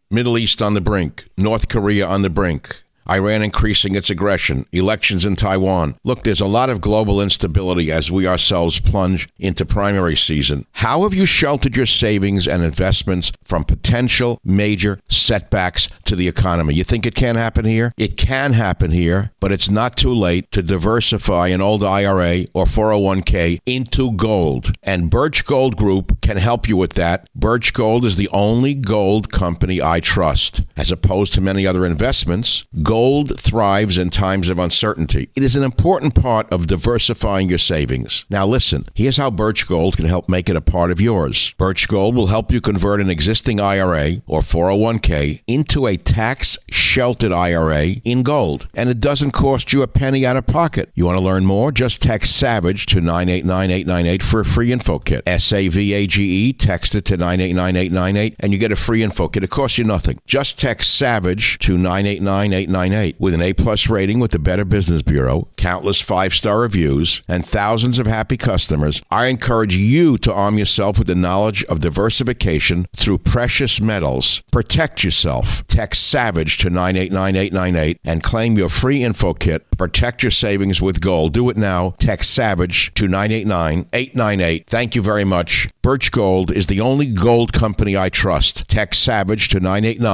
Middle East on the brink. North Korea on the brink. Iran increasing its aggression, elections in Taiwan. Look, there's a lot of global instability as we ourselves plunge into primary season. How have you sheltered your savings and investments from potential major setbacks to the economy? You think it can't happen here? It can happen here, but it's not too late to diversify an old IRA or 401k into gold. And Birch Gold Group can help you with that. Birch Gold is the only gold company I trust. As opposed to many other investments, gold thrives in times of uncertainty. It is an important part of diversifying your savings. Now listen, here's how Birch Gold can help make it a part of yours. Birch Gold will help you convert an existing IRA or 401k into a tax-sheltered IRA in gold. And it doesn't cost you a penny out of pocket. You want to learn more? Just text SAVAGE to 989-898 for a free info kit. SAVAGE, text it to 989-898 and you get a free info kit. It costs you nothing. Just text SAVAGE to 989-898. With an A-plus rating with the Better Business Bureau, countless 5-star reviews, and thousands of happy customers, I encourage you to arm yourself with the knowledge of diversification through precious metals. Protect yourself. Text SAVAGE to 989-898 and claim your free info kit. Protect your savings with gold. Do it now. Text SAVAGE to 989-898. Thank you very much. Birch Gold is the only gold company I trust. Text SAVAGE to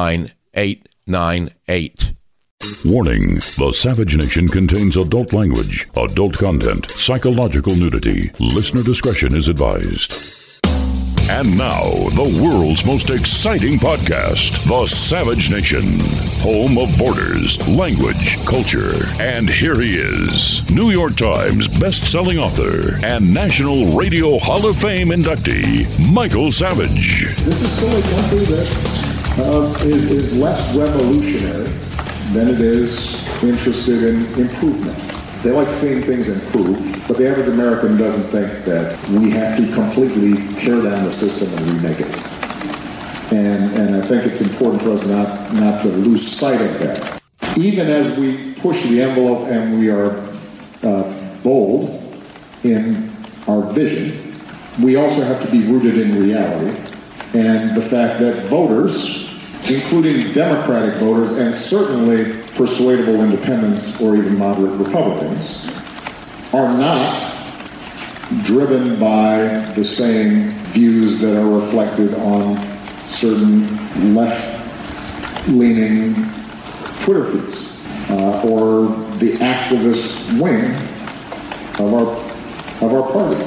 989-898. Warning, the Savage Nation contains adult language, adult content, psychological nudity. Listener discretion is advised. And now, the world's most exciting podcast, The Savage Nation, home of borders, language, culture. And here he is, New York Times best-selling author and National Radio Hall of Fame inductee, Michael Savage. This is still a country that is less revolutionary than it is interested in improvement. They like seeing things improve, but the average American doesn't think that we have to completely tear down the system and remake it. And I think it's important for us not to lose sight of that. Even as we push the envelope and we are bold in our vision, we also have to be rooted in reality and the fact that voters, including Democratic voters and certainly persuadable independents or even moderate Republicans, are not driven by the same views that are reflected on certain left-leaning Twitter feeds or the activist wing of our party.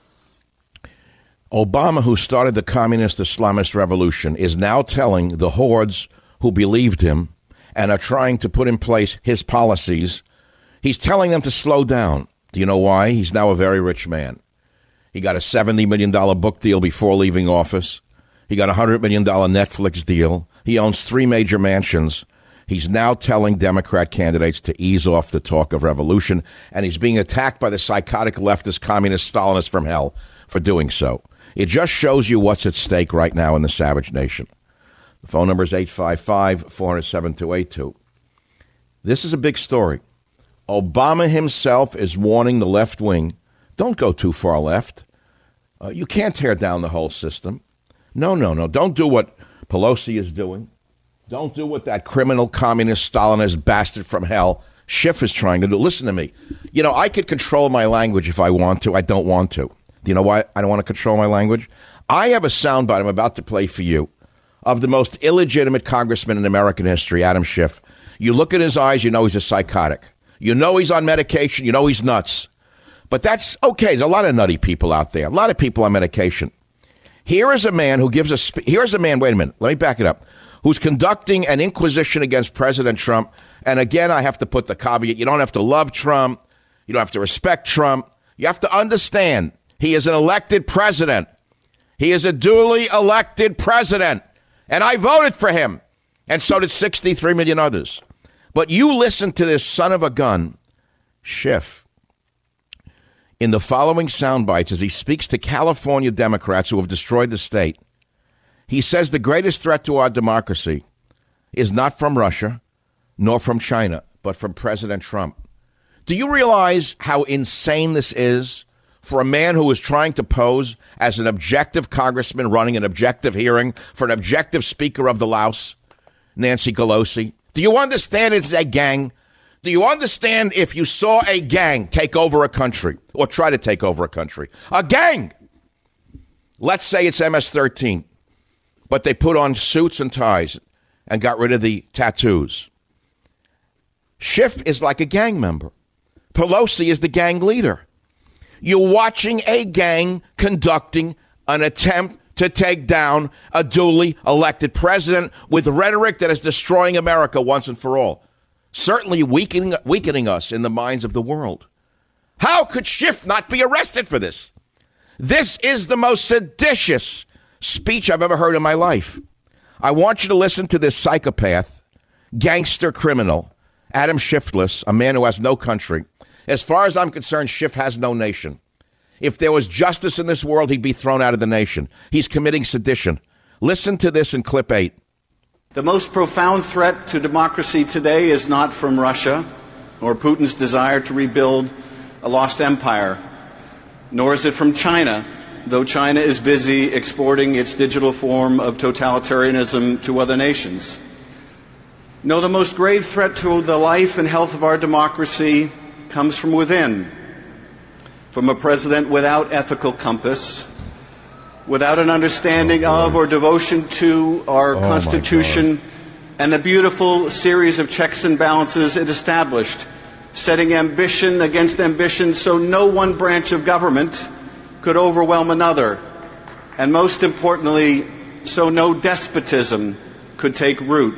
Obama, who started the communist Islamist revolution, is now telling the hordes who believed him and are trying to put in place his policies, he's telling them to slow down. Do you know why? He's now a very rich man. He got a $70 million book deal before leaving office. He got a $100 million Netflix deal. He owns 3 major mansions. He's now telling Democrat candidates to ease off the talk of revolution, and he's being attacked by the psychotic leftist communist Stalinists from hell for doing so. It just shows you what's at stake right now in the Savage Nation. The phone number is 855-407-282. This is a big story. Obama himself is warning the left wing, don't go too far left. You can't tear down the whole system. No. Don't do what Pelosi is doing. Don't do what that criminal communist Stalinist bastard from hell Schiff is trying to do. Listen to me. You know, I could control my language if I want to. I don't want to. Do you know why I don't want to control my language? I have a soundbite I'm about to play for you of the most illegitimate congressman in American history, Adam Schiff. You look at his eyes, you know he's a psychotic. You know he's on medication. You know he's nuts. But that's okay. There's a lot of nutty people out there. A lot of people on medication. Here is a man who gives a here's a man, wait a minute, let me back it up, who's conducting an inquisition against President Trump. And again, I have to put the caveat, you don't have to love Trump. You don't have to respect Trump. You have to understand he is an elected president. He is a duly elected president. And I voted for him. And so did 63 million others. But you listen to this son of a gun, Schiff, in the following sound bites as he speaks to California Democrats who have destroyed the state. He says the greatest threat to our democracy is not from Russia, nor from China, but from President Trump. Do you realize how insane this is for a man who is trying to pose as an objective congressman running an objective hearing for an objective Speaker of the House? Nancy Pelosi? Do you understand it's a gang? Do you understand if you saw a gang take over a country or try to take over a country? A gang! Let's say it's MS-13, but they put on suits and ties and got rid of the tattoos. Schiff is like a gang member. Pelosi is the gang leader. You're watching a gang conducting an attempt to take down a duly elected president with rhetoric that is destroying America once and for all. Certainly weakening us in the minds of the world. How could Schiff not be arrested for this? This is the most seditious speech I've ever heard in my life. I want you to listen to this psychopath, gangster criminal, Adam Schiff, a man who has no country. As far as I'm concerned, Schiff has no nation. If there was justice in this world, he'd be thrown out of the nation. He's committing sedition. Listen to this in clip 8. The most profound threat to democracy today is not from Russia or Putin's desire to rebuild a lost empire, nor is it from China, though China is busy exporting its digital form of totalitarianism to other nations. No, the most grave threat to the life and health of our democracy comes from within, from a president without ethical compass, without an understanding of or devotion to our Constitution and the beautiful series of checks and balances it established, setting ambition against ambition so no one branch of government could overwhelm another, and most importantly, so no despotism could take root.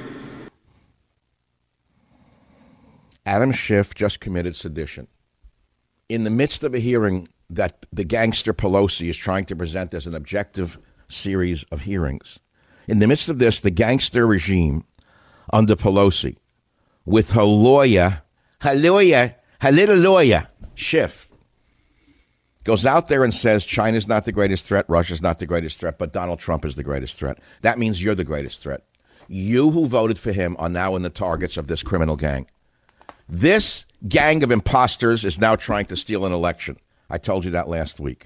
Adam Schiff just committed sedition. In the midst of a hearing that the gangster Pelosi is trying to present as an objective series of hearings, in the midst of this, the gangster regime under Pelosi, with her lawyer, her little lawyer, Schiff, goes out there and says China's not the greatest threat, Russia's not the greatest threat, but Donald Trump is the greatest threat. That means you're the greatest threat. You who voted for him are now in the targets of this criminal gang. This gang of imposters is now trying to steal an election. I told you that last week.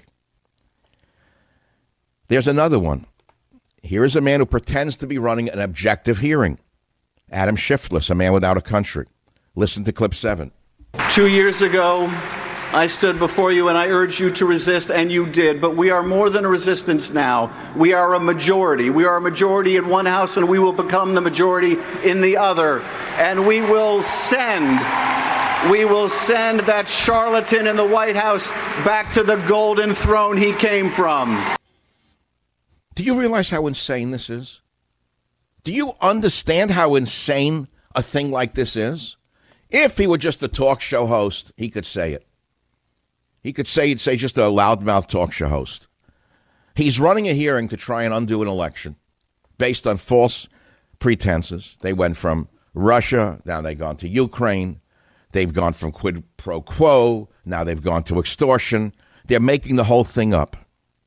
There's another one. Here is a man who pretends to be running an objective hearing. Adam Schiff, a man without a country. Listen to clip 7. 2 years ago, I stood before you and I urged you to resist, and you did. But we are more than a resistance now. We are a majority. We are a majority in one house, and we will become the majority in the other. And we will send that charlatan in the White House back to the golden throne he came from. Do you realize how insane this is? Do you understand how insane a thing like this is? If he were just a talk show host, he could say it. He'd say just a loudmouth talk show host. He's running a hearing to try and undo an election based on false pretenses. They went from Russia, now they've gone to Ukraine. They've gone from quid pro quo, now they've gone to extortion. They're making the whole thing up.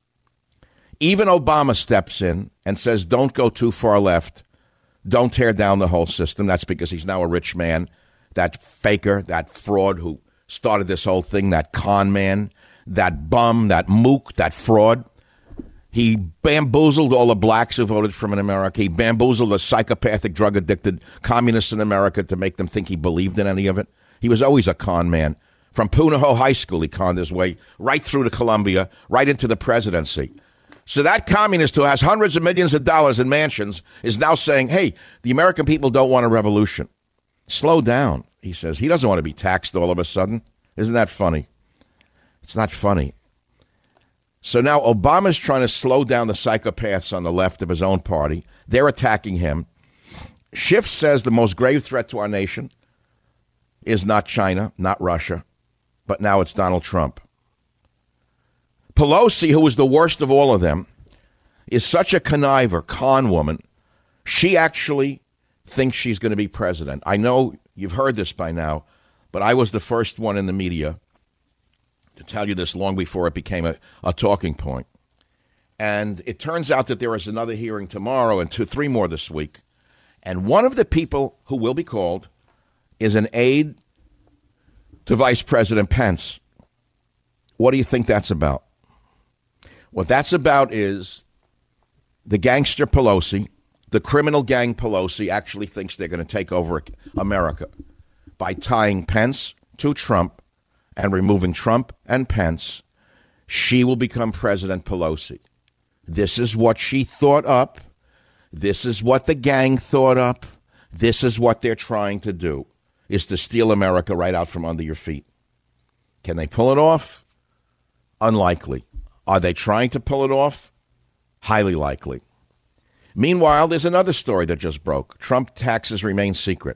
Even Obama steps in and says, don't go too far left. Don't tear down the whole system. That's because he's now a rich man. That faker, that fraud who started this whole thing, that con man, that bum, that mook, that fraud. He bamboozled all the blacks who voted for him in America. He bamboozled the psychopathic, drug-addicted communists in America to make them think he believed in any of it. He was always a con man. From Punahou High School, he conned his way right through to Columbia, right into the presidency. So that communist who has hundreds of millions of dollars in mansions is now saying, hey, the American people don't want a revolution. Slow down, he says. He doesn't want to be taxed all of a sudden. Isn't that funny? It's not funny. So now Obama's trying to slow down the psychopaths on the left of his own party. They're attacking him. Schiff says the most grave threat to our nation is not China, not Russia, but now it's Donald Trump. Pelosi, who was the worst of all of them, is such a conniver, con woman. She actually thinks she's going to be president. I know you've heard this by now, but I was the first one in the media to tell you this long before it became a talking point. And it turns out that there is another hearing tomorrow and 3 more this week. And one of the people who will be called is an aide to Vice President Pence. What do you think that's about? What that's about is the gangster Pelosi The criminal gang Pelosi actually thinks they're going to take over America by tying Pence to Trump and removing Trump and Pence. She will become President Pelosi. This is what she thought up. This is what the gang thought up. This is what they're trying to do, is to steal America right out from under your feet. Can they pull it off? Unlikely. Are they trying to pull it off? Highly likely. Meanwhile, there's another story that just broke. Trump taxes remain secret.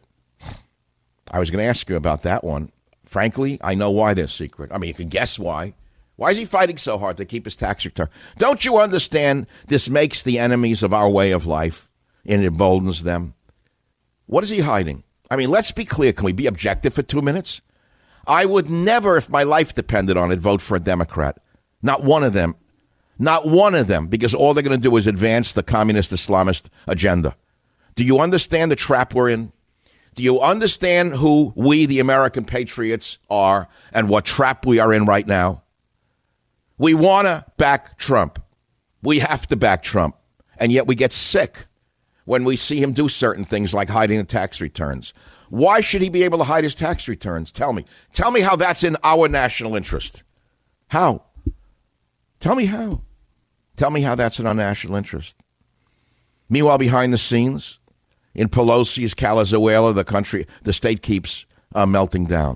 I was going to ask you about that one. Frankly, I know why they're secret. I mean, you can guess why. Why is he fighting so hard to keep his tax return? Don't you understand this makes the enemies of our way of life and emboldens them? What is he hiding? I mean, let's be clear. Can we be objective for 2 minutes? I would never, if my life depended on it, vote for a Democrat. Not one of them. Not one of them, because all they're going to do is advance the communist Islamist agenda. Do you understand the trap we're in? Do you understand who we, the American patriots, are and what trap we are in right now? We want to back Trump. We have to back Trump. And yet we get sick when we see him do certain things like hiding the tax returns. Why should he be able to hide his tax returns? Tell me. Tell me how that's in our national interest. How? Tell me how. Tell me how that's in our national interest. Meanwhile, behind the scenes, in Pelosi's Calazuela, the state keeps melting down.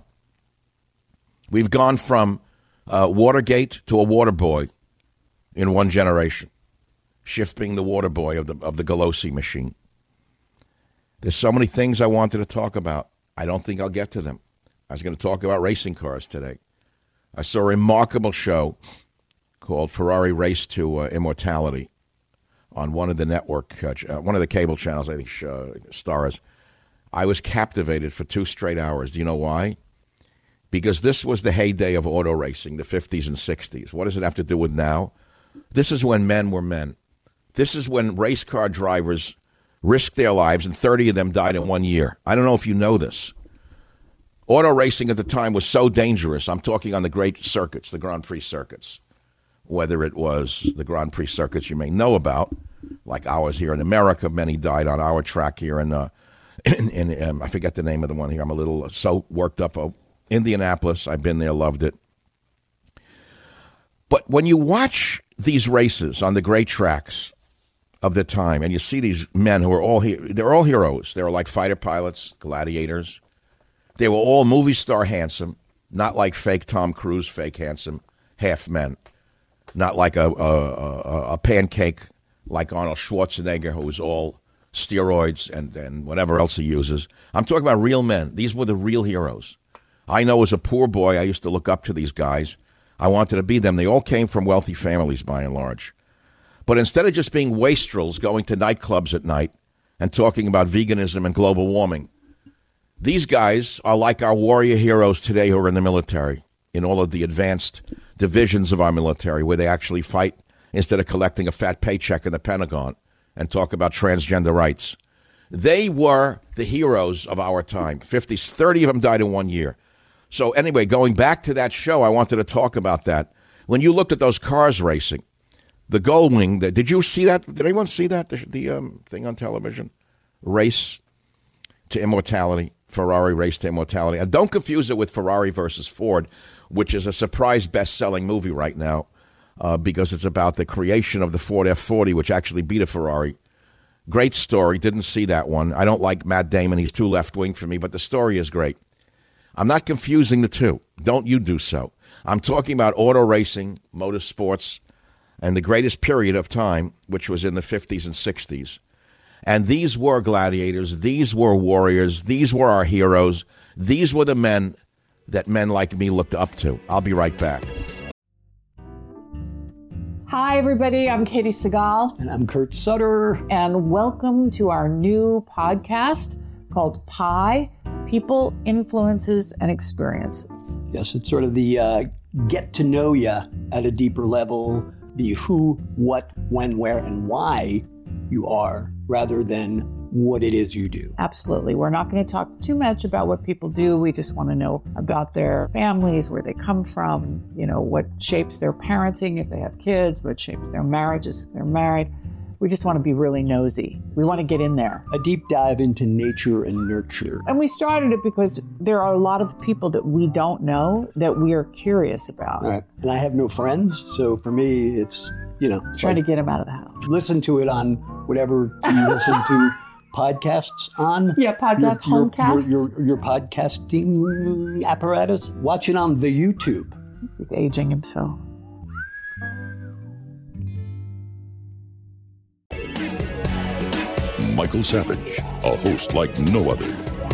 We've gone from Watergate to a water boy in one generation, shifting the water boy of the Pelosi machine. There's so many things I wanted to talk about. I don't think I'll get to them. I was going to talk about racing cars today. I saw a remarkable show called Ferrari Race to Immortality on one of the network, one of the cable channels, I think, Stars. I was captivated for 2 straight hours. Do you know why? Because this was the heyday of auto racing, the 50s and 60s. What does it have to do with now? This is when men were men. This is when race car drivers risked their lives, and 30 of them died in 1 year. I don't know if you know this. Auto racing at the time was so dangerous. I'm talking on the great circuits, the Grand Prix circuits. Whether it was the Grand Prix circuits you may know about, like ours here in America, many died on our track here in I forget the name of the one here. I'm a little so worked up. Indianapolis, I've been there, loved it. But when you watch these races on the great tracks of the time, and you see these men who are all here, they're all heroes. They were like fighter pilots, gladiators. They were all movie star handsome, not like fake Tom Cruise, fake handsome, half men. Not like a pancake like Arnold Schwarzenegger, who is all steroids and whatever else he uses. I'm talking about real men. These were the real heroes. I know as a poor boy, I used to look up to these guys. I wanted to be them. They all came from wealthy families, by and large. But instead of just being wastrels going to nightclubs at night and talking about veganism and global warming, these guys are like our warrior heroes today who are in the military, in all of the advanced divisions of our military, where they actually fight instead of collecting a fat paycheck in the Pentagon and talk about transgender rights. They were the heroes of our time. 30 of them died in 1 year. So anyway, going back to that show, I wanted to talk about that. When you looked at those cars racing, the Goldwing, did you see that? Did anyone see that, the thing on television? Race to Immortality, Ferrari Race to Immortality. And don't confuse it with Ferrari versus Ford, which is a surprise best-selling movie right now because it's about the creation of the Ford F40, which actually beat a Ferrari. Great story. Didn't see that one. I don't like Matt Damon. He's too left-wing for me, but the story is great. I'm not confusing the two. Don't you do so. I'm talking about auto racing, motorsports, and the greatest period of time, which was in the 50s and 60s. And these were gladiators. These were warriors. These were our heroes. These were the men that men like me looked up to. I'll be right back. Hi, everybody. I'm Katie Segal. And I'm Kurt Sutter. And welcome to our new podcast called Pi, People, Influences, and Experiences. Yes, it's sort of the get to know you at a deeper level, the who, what, when, where, and why you are, rather than what it is you do. Absolutely. We're not going to talk too much about what people do. We just want to know about their families, where they come from, what shapes their parenting if they have kids, what shapes their marriages if they're married. We just want to be really nosy. We want to get in there. A deep dive into nature and nurture. And we started it because there are a lot of people that we don't know that we are curious about. All right. And I have no friends, so for me, it's, it's trying to get them out of the house. Listen to it on whatever you listen to podcasts on. Yeah, homecasts. Your podcasting apparatus. Watch it on the YouTube. He's aging himself. Michael Savage, a host like no other.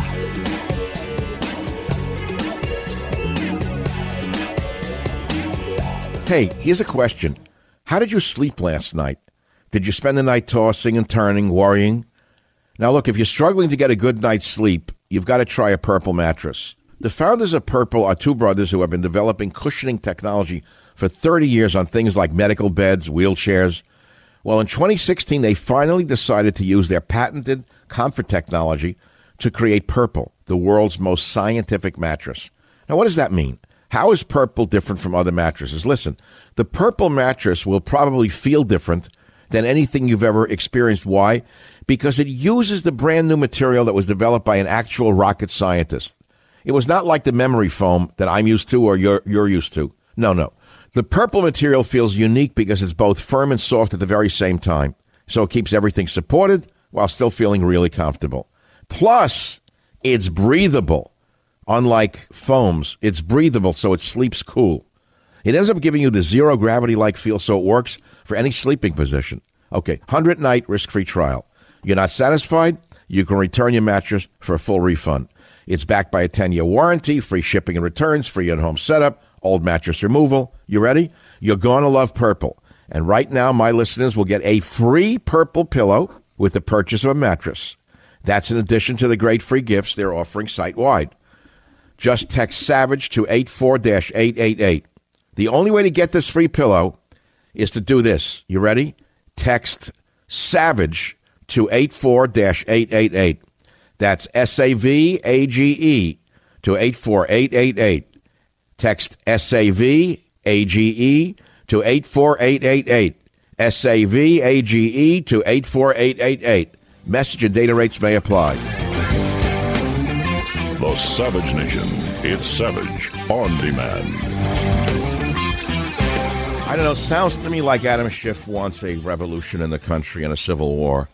Hey, here's a question. How did you sleep last night? Did you spend the night tossing and turning, worrying? Now look, if you're struggling to get a good night's sleep, you've got to try a Purple mattress. The founders of Purple are two brothers who have been developing cushioning technology for 30 years on things like medical beds, wheelchairs. Well, in 2016, they finally decided to use their patented comfort technology to create Purple, the world's most scientific mattress. Now, what does that mean? How is Purple different from other mattresses? Listen, the Purple mattress will probably feel different than anything you've ever experienced. Why? Because it uses the brand new material that was developed by an actual rocket scientist. It was not like the memory foam that I'm used to or you're used to. No. The Purple material feels unique because it's both firm and soft at the very same time. So it keeps everything supported while still feeling really comfortable. Plus, it's breathable. Unlike foams, it's breathable so it sleeps cool. It ends up giving you the zero gravity-like feel so it works for any sleeping position. Okay, 100-night risk-free trial. You're not satisfied? You can return your mattress for a full refund. It's backed by a 10-year warranty, free shipping and returns, free in-home setup, old mattress removal. You ready? You're going to love Purple. And right now, my listeners will get a free Purple pillow with the purchase of a mattress. That's in addition to the great free gifts they're offering site-wide. Just text SAVAGE to 84-888. The only way to get this free pillow is to do this. You ready? Text SAVAGE to 84-888. That's SAVAGE to 84888. Text SAVAGE to 84888. SAVAGE to 84888. Message and data rates may apply. The Savage Nation. It's Savage on Demand. I don't know. Sounds to me like Adam Schiff wants a revolution in the country and a civil war.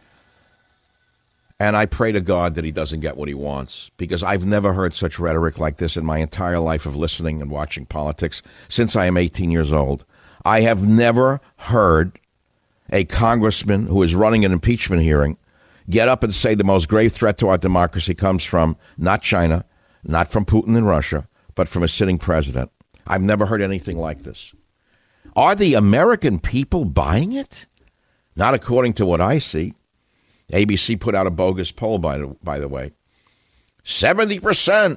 And I pray to God that he doesn't get what he wants, because I've never heard such rhetoric like this in my entire life of listening and watching politics since I am 18 years old. I have never heard a congressman who is running an impeachment hearing get up and say the most grave threat to our democracy comes from not China, not from Putin and Russia, but from a sitting president. I've never heard anything like this. Are the American people buying it? Not according to what I see. ABC put out a bogus poll, by the way. 70%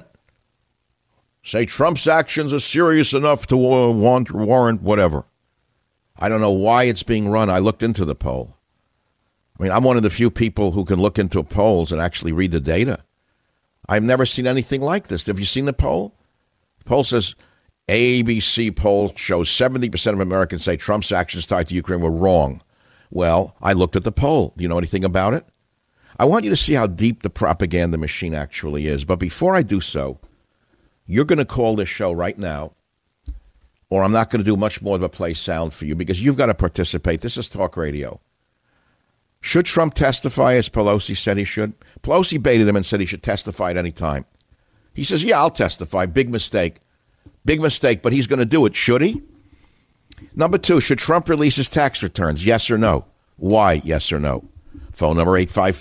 say Trump's actions are serious enough to warrant whatever. I don't know why it's being run. I looked into the poll. I mean, I'm one of the few people who can look into polls and actually read the data. I've never seen anything like this. Have you seen the poll? The poll says ABC poll shows 70% of Americans say Trump's actions tied to Ukraine were wrong. Well, I looked at the poll. Do you know anything about it? I want you to see how deep the propaganda machine actually is. But before I do so, you're going to call this show right now, or I'm not going to do much more than play sound for you, because you've got to participate. This is talk radio. Should Trump testify as Pelosi said he should? Pelosi baited him and said he should testify at any time. He says, yeah, I'll testify. Big mistake. Big mistake, but he's going to do it. Should he? Number two, should Trump release his tax returns? Yes or no? Why, yes or no? Phone number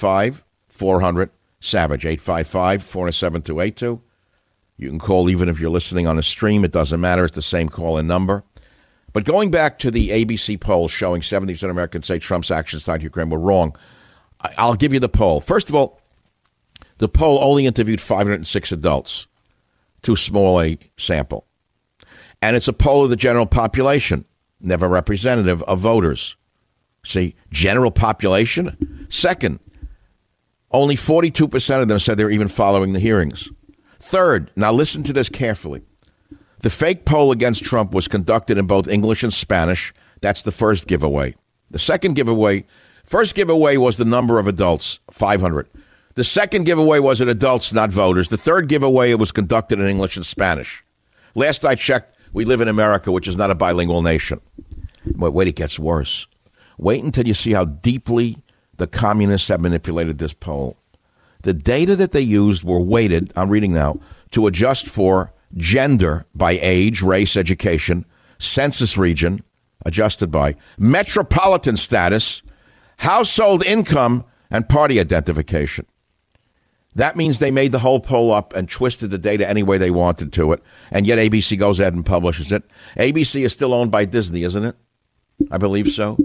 855-400-SAVAGE, 855-407-282. You can call even if you're listening on a stream. It doesn't matter. It's the same call-in number. But going back to the ABC poll showing 70% of Americans say Trump's actions tied to Ukraine were wrong, I'll give you the poll. First of all, the poll only interviewed 506 adults, too small a sample. And it's a poll of the general population, never representative of voters. See, general population. Second, only 42% of them said they were even following the hearings. Third, now listen to this carefully. The fake poll against Trump was conducted in both English and Spanish. That's the first giveaway. The second giveaway, First giveaway was the number of adults, 500. The second giveaway was at adults, not voters. The third giveaway was conducted in English and Spanish. Last I checked, we live in America, which is not a bilingual nation. But wait, it gets worse. Wait until you see how deeply the communists have manipulated this poll. The data that they used were weighted, I'm reading now, to adjust for gender by age, race, education, census region, adjusted by metropolitan status, household income, and party identification. That means they made the whole poll up and twisted the data any way they wanted to it, and yet ABC goes ahead and publishes it. ABC is still owned by Disney, isn't it? I believe so.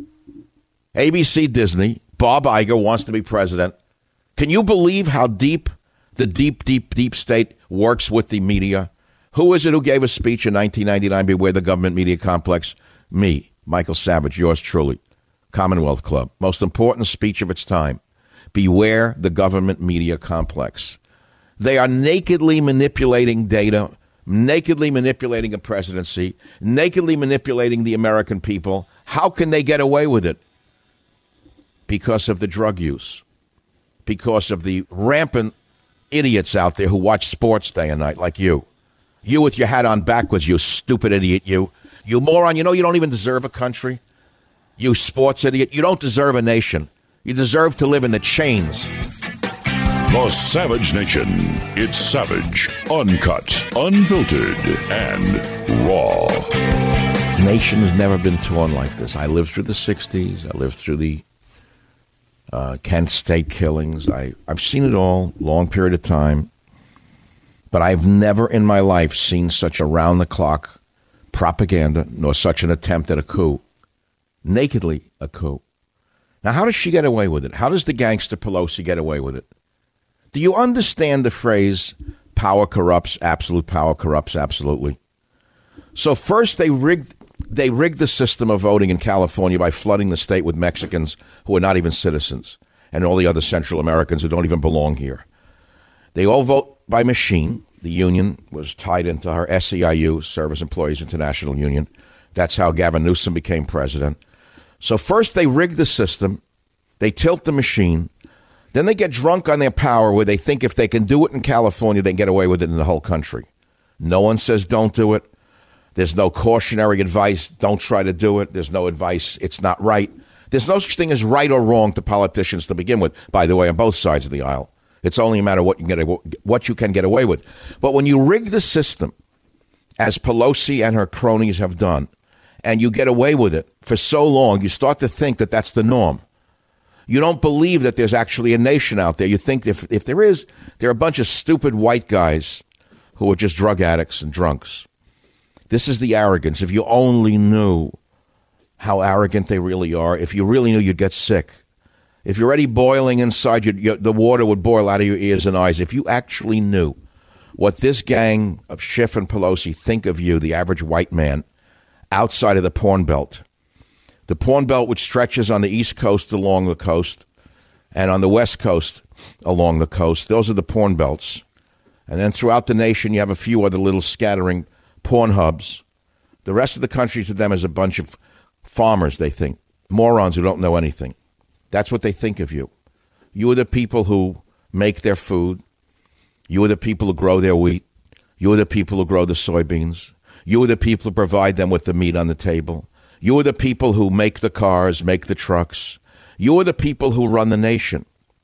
ABC Disney, Bob Iger wants to be president. Can you believe how deep the deep state works with the media? Who is it who gave a speech in 1999, Beware the Government Media Complex? Me, Michael Savage, yours truly, Commonwealth Club. Most important speech of its time. Beware the government media complex. They are nakedly manipulating data, nakedly manipulating a presidency, nakedly manipulating the American people. How can they get away with it? Because of the drug use. Because of the rampant idiots out there who watch sports day and night like you. You with your hat on backwards, you stupid idiot, you. You moron, you know you don't even deserve a country. You sports idiot, you don't deserve a nation. You deserve to live in the chains. The Savage Nation. It's savage, uncut, unfiltered, and raw. Nation has never been torn like this. I lived through the 60s. I lived through the Kent State killings. I've seen it all, long period of time. But I've never in my life seen such around-the-clock propaganda, nor such an attempt at a coup. Nakedly a coup. Now, how does she get away with it? How does the gangster Pelosi get away with it? Do you understand the phrase, power corrupts, absolute power corrupts absolutely? So first they rigged the system of voting in California by flooding the state with Mexicans who are not even citizens, and all the other Central Americans who don't even belong here. They all vote by machine. The union was tied into her SEIU, Service Employees International Union. That's how Gavin Newsom became president. So first they rig the system, they tilt the machine, then they get drunk on their power where they think if they can do it in California, they can get away with it in the whole country. No one says don't do it. There's no cautionary advice, don't try to do it. There's no advice, it's not right. There's no such thing as right or wrong to politicians to begin with, by the way, on both sides of the aisle. It's only a matter of what you can get away with. But when you rig the system, as Pelosi and her cronies have done, and you get away with it for so long, you start to think that that's the norm. You don't believe that there's actually a nation out there. You think if there is, there are a bunch of stupid white guys who are just drug addicts and drunks. This is the arrogance. If you only knew how arrogant they really are, if you really knew, you'd get sick. If you're already boiling inside, the water would boil out of your ears and eyes. If you actually knew what this gang of Schiff and Pelosi think of you, the average white man, outside of the Porn Belt. The Porn Belt, which stretches on the East Coast along the coast and on the West Coast along the coast. Those are the porn belts. And then throughout the nation, you have a few other little scattering porn hubs. The rest of the country to them is a bunch of farmers, they think. Morons who don't know anything. That's what they think of you. You are the people who make their food. You are the people who grow their wheat. You are the people who grow the soybeans. You are the people who provide them with the meat on the table. You are the people who make the cars, make the trucks. You are the people who run the nation.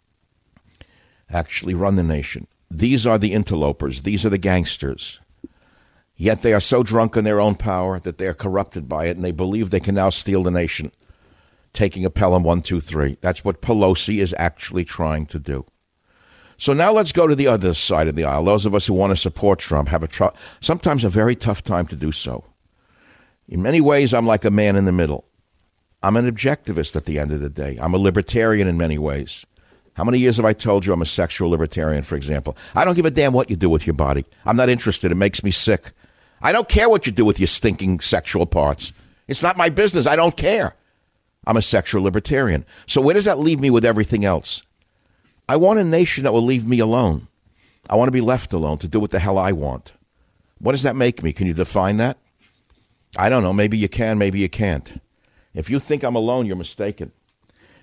Actually run the nation. These are the interlopers. These are the gangsters. Yet they are so drunk in their own power that they are corrupted by it, and they believe they can now steal the nation, taking a Pelham 1, 2, 3. That's what Pelosi is actually trying to do. So now let's go to the other side of the aisle. Those of us who want to support Trump have sometimes a very tough time to do so. In many ways, I'm like a man in the middle. I'm an objectivist at the end of the day. I'm a libertarian in many ways. How many years have I told you I'm a sexual libertarian, for example? I don't give a damn what you do with your body. I'm not interested. It makes me sick. I don't care what you do with your stinking sexual parts. It's not my business. I don't care. I'm a sexual libertarian. So where does that leave me with everything else? I want a nation that will leave me alone. I want to be left alone to do what the hell I want. What does that make me? Can you define that? I don't know. Maybe you can, maybe you can't. If you think I'm alone, you're mistaken.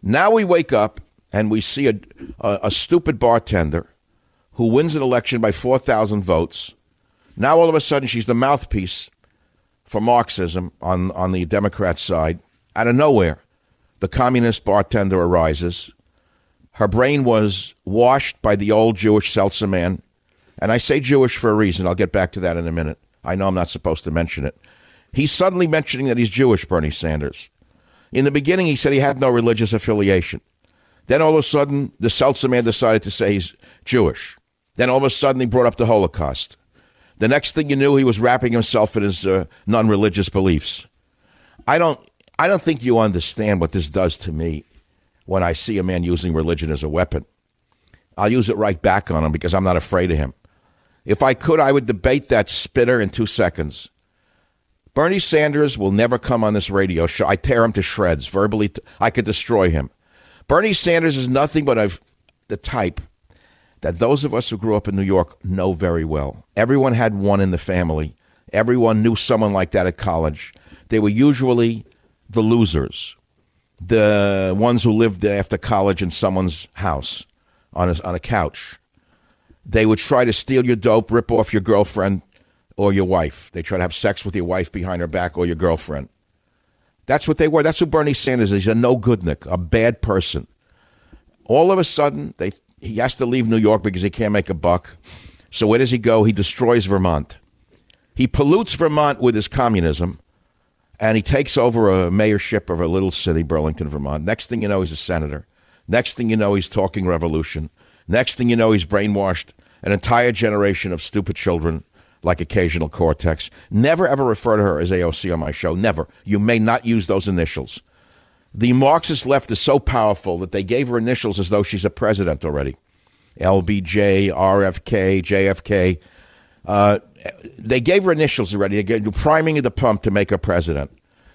Now we wake up and we see a stupid bartender who wins an election by 4,000 votes. Now all of a sudden she's the mouthpiece for Marxism on the Democrat side. Out of nowhere, the communist bartender arises. Her brain was washed by the old Jewish seltzer man. And I say Jewish for a reason. I'll get back to that in a minute. I know I'm not supposed to mention it. He's suddenly mentioning that he's Jewish, Bernie Sanders. In the beginning, he said he had no religious affiliation. Then all of a sudden, the seltzer man decided to say he's Jewish. Then all of a sudden, he brought up the Holocaust. The next thing you knew, he was wrapping himself in his non-religious beliefs. I don't think you understand what this does to me when I see a man using religion as a weapon. I'll use it right back on him because I'm not afraid of him. If I could, I would debate that spitter in 2 seconds. Bernie Sanders will never come on this radio show. I tear him to shreds. Verbally, I could destroy him. Bernie Sanders is nothing but the type that those of us who grew up in New York know very well. Everyone had one in the family. Everyone knew someone like that at college. They were usually the losers, the ones who lived after college in someone's house on a couch. They would try to steal your dope, rip off your girlfriend or your wife. They try to have sex with your wife behind her back or your girlfriend. That's what they were. That's who Bernie Sanders is. He's a no-goodnik, a bad person. All of a sudden, he has to leave New York because he can't make a buck. So where does he go? He destroys Vermont. He pollutes Vermont with his communism, and he takes over a mayorship of a little city, Burlington, Vermont. Next thing you know, he's a senator. Next thing you know, he's talking revolution. Next thing you know, he's brainwashed an entire generation of stupid children like Occasional Cortex. Never, ever refer to her as AOC on my show. Never. You may not use those initials. The Marxist left is so powerful that they gave her initials as though she's a president already. LBJ, RFK, JFK. They gave her initials already. They gave priming of the pump to make her president.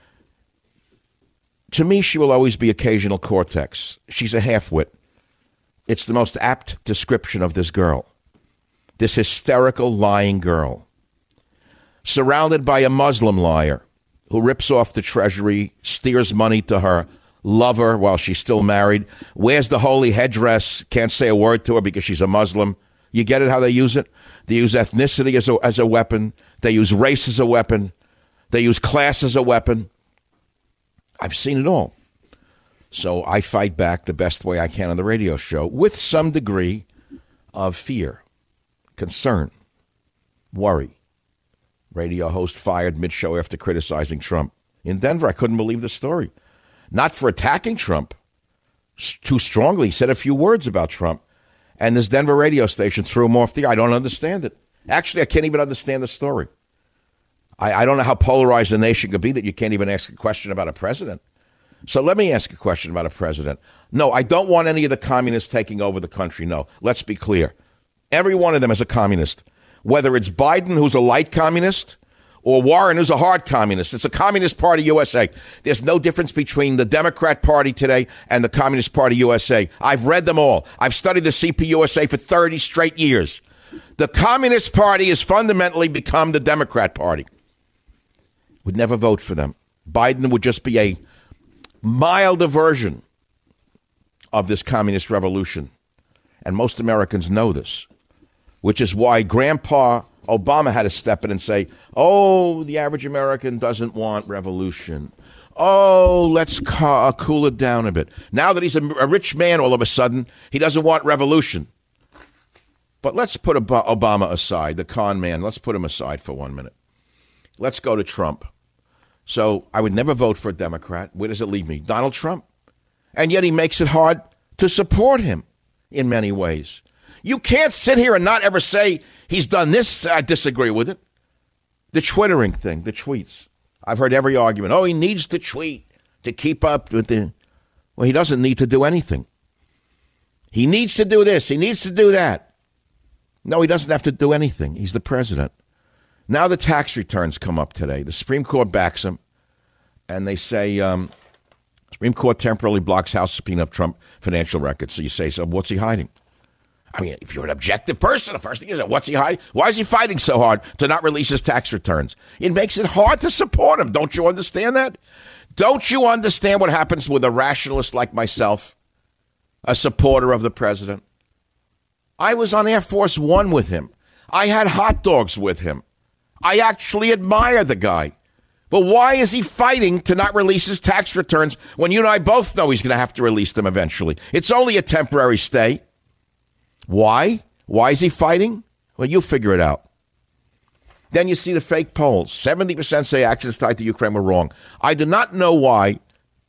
To me, she will always be Occasional Cortex. She's a half-wit. It's the most apt description of this girl. This hysterical, lying girl. Surrounded by a Muslim liar who rips off the treasury, steers money to her lover while she's still married, wears the holy headdress, can't say a word to her because she's a Muslim. You get it how they use it? They use ethnicity as a weapon. They use race as a weapon. They use class as a weapon. I've seen it all. So I fight back the best way I can on the radio show with some degree of fear, concern, worry. Radio host fired mid-show after criticizing Trump. In Denver, I couldn't believe the story. Not for attacking Trump too strongly. He said a few words about Trump. And this Denver radio station threw him off the air. I don't understand it. Actually, I can't even understand the story. I don't know how polarized the nation could be that you can't even ask a question about a president. So let me ask a question about a president. No, I don't want any of the communists taking over the country. No, let's be clear. Every one of them is a communist. Whether it's Biden, who's a light communist, or Warren, who's a hard communist. It's a Communist Party USA. There's no difference between the Democrat Party today and the Communist Party USA. I've read them all. I've studied the CPUSA for 30 straight years. The Communist Party has fundamentally become the Democrat Party. Would never vote for them. Biden would just be a milder version of this communist revolution. And most Americans know this, which is why Grandpa Obama had to step in and say, oh, the average American doesn't want revolution. Oh, let's cool it down a bit. Now that he's a rich man, all of a sudden, he doesn't want revolution. But let's put Obama aside, the con man. Let's put him aside for 1 minute. Let's go to Trump. So I would never vote for a Democrat. Where does it leave me? Donald Trump. And yet he makes it hard to support him in many ways. You can't sit here and not ever say he's done this. I disagree with it. The twittering thing, the tweets. I've heard every argument. Oh, he needs to tweet to keep up with the... Well, he doesn't need to do anything. He needs to do this. He needs to do that. No, he doesn't have to do anything. He's the president. Now the tax returns come up today. The Supreme Court backs him, and they say Supreme Court temporarily blocks House subpoena of Trump financial records. So you say, so what's he hiding? I mean, if you're an objective person, the first thing is, what's he hiding? Why is he fighting so hard to not release his tax returns? It makes it hard to support him. Don't you understand that? Don't you understand what happens with a rationalist like myself, a supporter of the president? I was on Air Force One with him. I had hot dogs with him. I actually admire the guy. But why is he fighting to not release his tax returns when you and I both know he's going to have to release them eventually? It's only a temporary stay. Why? Why is he fighting? Well, you'll figure it out. Then you see the fake polls. 70% say actions tied to Ukraine were wrong. I do not know why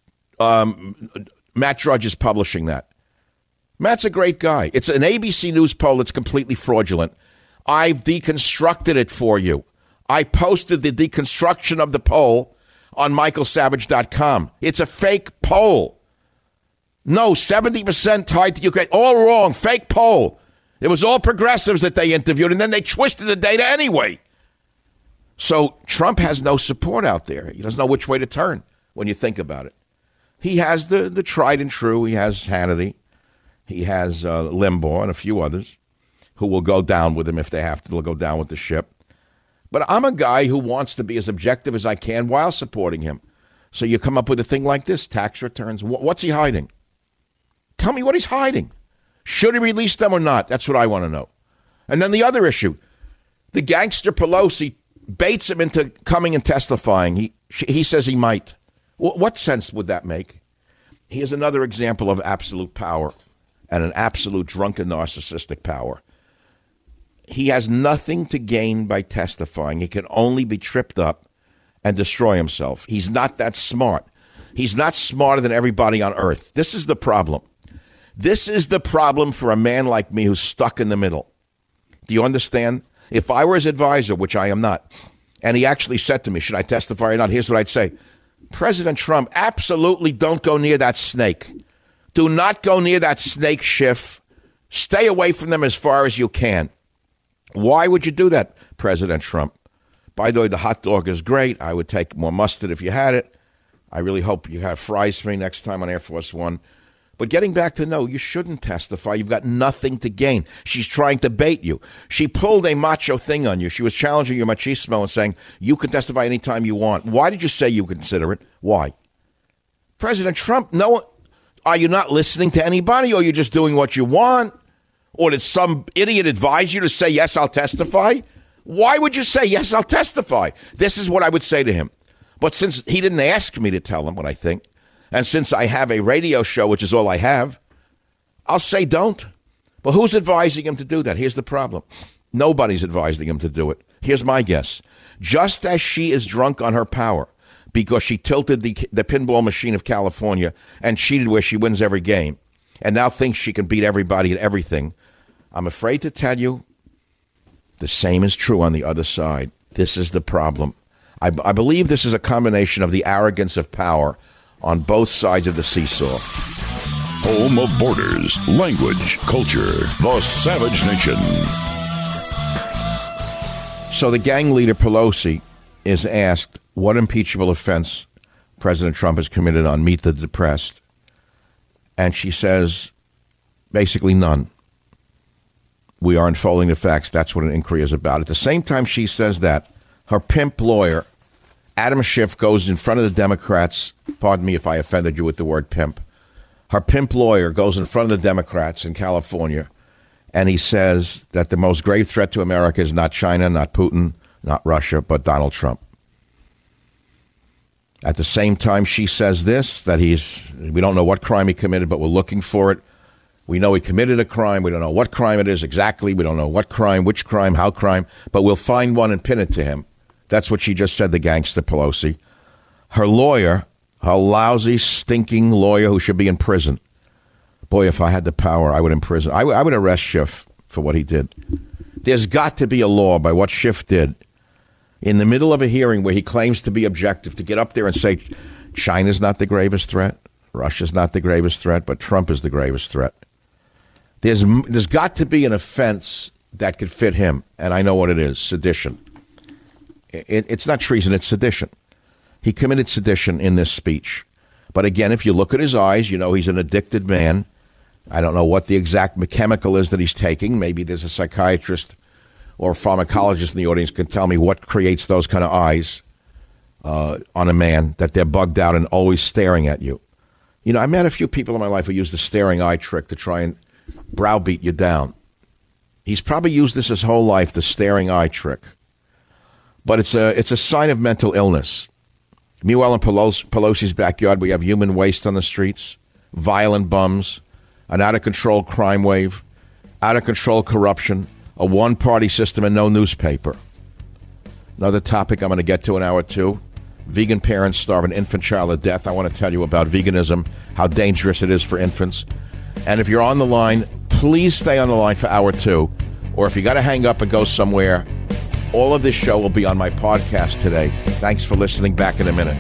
Matt Drudge is publishing that. Matt's a great guy. It's an ABC News poll that's completely fraudulent. I've deconstructed it for you. I posted the deconstruction of the poll on michaelsavage.com. It's a fake poll. No, 70% tied to Ukraine. All wrong. Fake poll. It was all progressives that they interviewed, and then they twisted the data anyway. So Trump has no support out there. He doesn't know which way to turn when you think about it. He has the tried and true. He has Hannity. He has Limbaugh and a few others who will go down with him if they have to. They'll go down with the ship. But I'm a guy who wants to be as objective as I can while supporting him. So you come up with a thing like this, tax returns. What's he hiding? Tell me what he's hiding. Should he release them or not? That's what I want to know. And then the other issue, the gangster Pelosi baits him into coming and testifying. He says he might. What sense would that make? He is another example of absolute power and an absolute drunken narcissistic power. He has nothing to gain by testifying. He can only be tripped up and destroy himself. He's not that smart. He's not smarter than everybody on earth. This is the problem. This is the problem for a man like me who's stuck in the middle. Do you understand? If I were his advisor, which I am not, and he actually said to me, should I testify or not? Here's what I'd say. President Trump, absolutely don't go near that snake. Do not go near that snake, Schiff. Stay away from them as far as you can. Why would you do that, President Trump? By the way, the hot dog is great. I would take more mustard if you had it. I really hope you have fries for me next time on Air Force One. But getting back to no, you shouldn't testify. You've got nothing to gain. She's trying to bait you. She pulled a macho thing on you. She was challenging your machismo and saying, you can testify anytime you want. Why did you say you consider it? Why? President Trump, no, are you not listening to anybody, or are you just doing what you want? Or did some idiot advise you to say, yes, I'll testify? Why would you say, yes, I'll testify? This is what I would say to him. But since he didn't ask me to tell him what I think, and since I have a radio show, which is all I have, I'll say don't. But who's advising him to do that? Here's the problem. Nobody's advising him to do it. Here's my guess. Just as she is drunk on her power because she tilted the pinball machine of California and cheated where she wins every game, and now thinks she can beat everybody at everything, I'm afraid to tell you the same is true on the other side. This is the problem. I believe this is a combination of the arrogance of power on both sides of the seesaw. Home of borders, language, culture, the Savage Nation. So the gang leader Pelosi is asked what impeachable offense President Trump has committed on Meet the Depressed. And she says, basically none. We are unfolding the facts. That's what an inquiry is about. At the same time she says that, her pimp lawyer, Adam Schiff, goes in front of the Democrats. Pardon me if I offended you with the word pimp. Her pimp lawyer goes in front of the Democrats in California, and he says that the most grave threat to America is not China, not Putin, not Russia, but Donald Trump. At the same time, she says this, that we don't know what crime he committed, but we're looking for it. We know he committed a crime. We don't know what crime it is exactly. We don't know what crime, which crime, how crime, but we'll find one and pin it to him. That's what she just said, the gangster Pelosi. Her lawyer, her lousy, stinking lawyer who should be in prison. Boy, if I had the power, I would imprison. I would arrest Schiff for what he did. There's got to be a law by what Schiff did in the middle of a hearing where he claims to be objective, to get up there and say China's not the gravest threat, Russia's not the gravest threat, but Trump is the gravest threat. There's got to be an offense that could fit him, and I know what it is, sedition. It's not treason, it's sedition. He committed sedition in this speech. But again, if you look at his eyes, you know he's an addicted man I don't know what the exact chemical is that he's taking. Maybe there's a psychiatrist or a pharmacologist in the audience can tell me what creates those kind of eyes on a man, that they're bugged out and always staring at you. You know, I met a few people in my life who use the staring eye trick to try and browbeat you down. He's probably used this his whole life, the staring eye trick. But it's a sign of mental illness. Meanwhile, in Pelosi's backyard, we have human waste on the streets, violent bums, an out-of-control crime wave, out-of-control corruption, a one-party system, and no newspaper. Another topic I'm going to get to in hour 2. Vegan parents starve an infant child to death. I want to tell you about veganism, how dangerous it is for infants. And if you're on the line, please stay on the line for hour 2. Or if you got to hang up and go somewhere, all of this show will be on my podcast today. Thanks for listening. Back in a minute.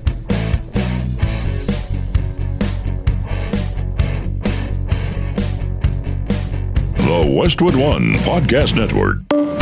The Westwood One Podcast Network.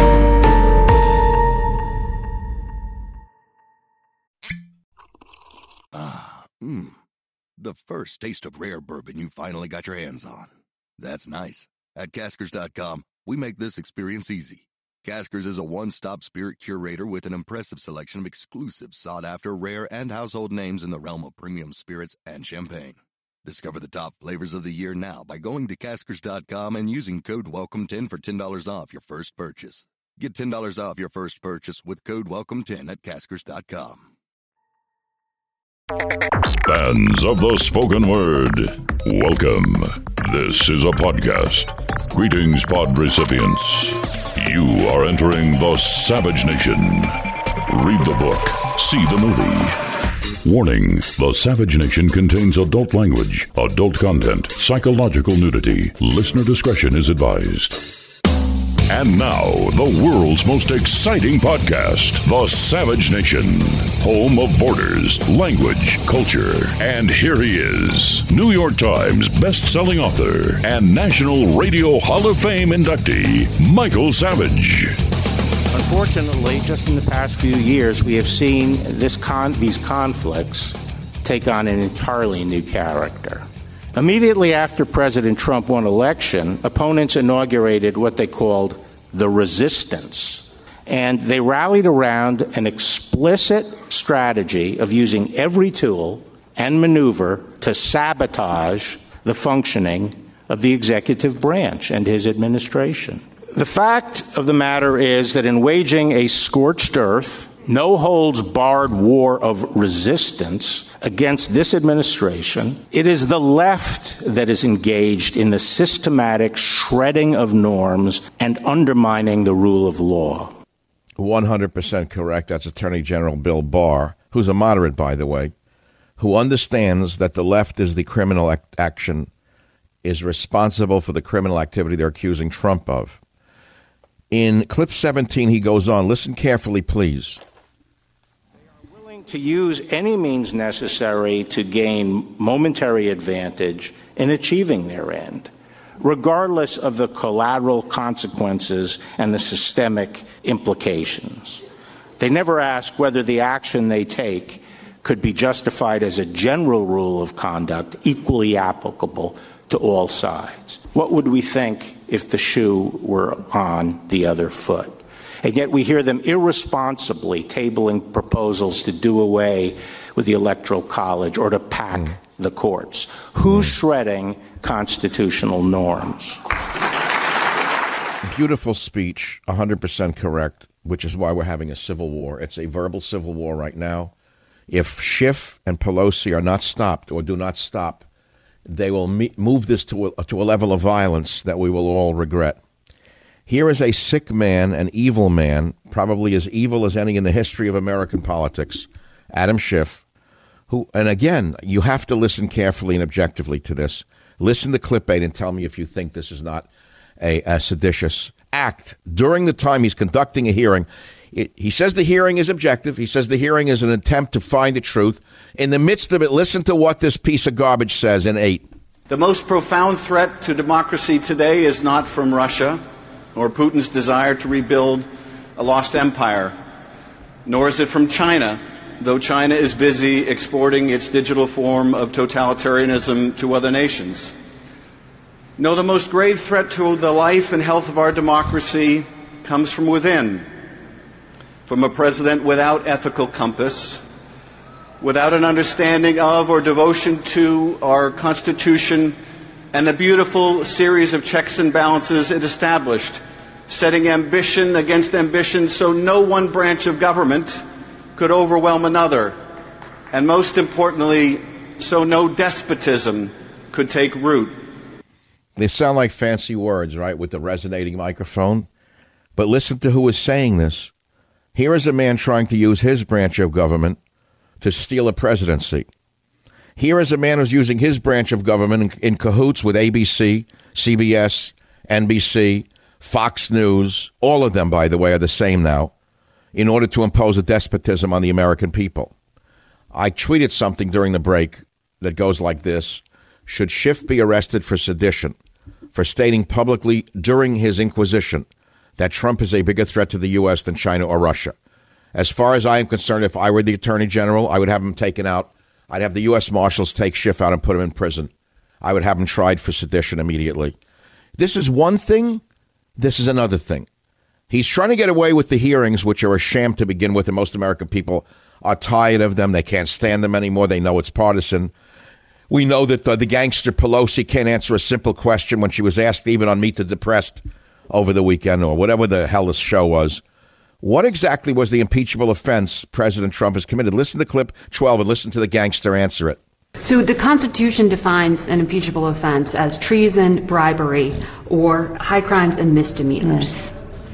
The first taste of rare bourbon you finally got your hands on. That's nice. At Caskers.com, we make this experience easy. Caskers is a one-stop spirit curator with an impressive selection of exclusive, sought-after, rare, and household names in the realm of premium spirits and champagne. Discover the top flavors of the year now by going to Caskers.com and using code WELCOME10 for $10 off your first purchase. Get $10 off your first purchase with code WELCOME10 at Caskers.com. Fans of the spoken word, welcome. This is a podcast. Greetings, pod recipients. You are entering the Savage Nation. Read the book, see the movie. Warning, the Savage Nation contains adult language, adult content, psychological nudity. Listener discretion is advised. And now, the world's most exciting podcast, The Savage Nation, home of borders, language, culture. And here he is, New York Times best-selling author and National Radio Hall of Fame inductee, Michael Savage. Unfortunately, just in the past few years, we have seen these conflicts take on an entirely new character. Immediately after President Trump won election, opponents inaugurated what they called the resistance. And they rallied around an explicit strategy of using every tool and maneuver to sabotage the functioning of the executive branch and his administration. The fact of the matter is that in waging a scorched earth, no-holds-barred war of resistance against this administration, it is the left that is engaged in the systematic shredding of norms and undermining the rule of law. 100% correct. That's Attorney General Bill Barr, who's a moderate, by the way, who understands that the left is the criminal action, is responsible for the criminal activity they're accusing Trump of. In clip 17, he goes on. Listen carefully, please. To use any means necessary to gain momentary advantage in achieving their end, regardless of the collateral consequences and the systemic implications. They never ask whether the action they take could be justified as a general rule of conduct equally applicable to all sides. What would we think if the shoe were on the other foot? And yet we hear them irresponsibly tabling proposals to do away with the Electoral College or to pack the courts. Who's shredding constitutional norms? Beautiful speech, 100% correct, which is why we're having a civil war. It's a verbal civil war right now. If Schiff and Pelosi are not stopped or do not stop, they will move this to a level of violence that we will all regret. Here is a sick man, an evil man, probably as evil as any in the history of American politics, Adam Schiff, who, and again, you have to listen carefully and objectively to this. Listen to clip 8 and tell me if you think this is not a seditious act. During the time he's conducting a hearing, he says the hearing is objective. He says the hearing is an attempt to find the truth. In the midst of it, listen to what this piece of garbage says in 8. The most profound threat to democracy today is not from Russia or Putin's desire to rebuild a lost empire, nor is it from China, though China is busy exporting its digital form of totalitarianism to other nations. No, the most grave threat to the life and health of our democracy comes from within, from a president without ethical compass, without an understanding of or devotion to our Constitution and the beautiful series of checks and balances it established, setting ambition against ambition so no one branch of government could overwhelm another, and most importantly, so no despotism could take root. They sound like fancy words, right, with the resonating microphone. But listen to who is saying this. Here is a man trying to use his branch of government to steal a presidency. Here is a man who's using his branch of government in cahoots with ABC, CBS, NBC, Fox News. All of them, by the way, are the same now, in order to impose a despotism on the American people. I tweeted something during the break that goes like this. Should Schiff be arrested for sedition, for stating publicly during his inquisition that Trump is a bigger threat to the U.S. than China or Russia? As far as I am concerned, if I were the Attorney General, I would have him taken out. I'd have the U.S. Marshals take Schiff out and put him in prison. I would have him tried for sedition immediately. This is one thing. This is another thing. He's trying to get away with the hearings, which are a sham to begin with, and most American people are tired of them. They can't stand them anymore. They know it's partisan. We know that the gangster Pelosi can't answer a simple question when she was asked, even on Meet the Depressed over the weekend or whatever the hell this show was. What exactly was the impeachable offense President Trump has committed? Listen to clip 12 and listen to the gangster answer it. So the Constitution defines an impeachable offense as treason, bribery, or high crimes and misdemeanors. Yes.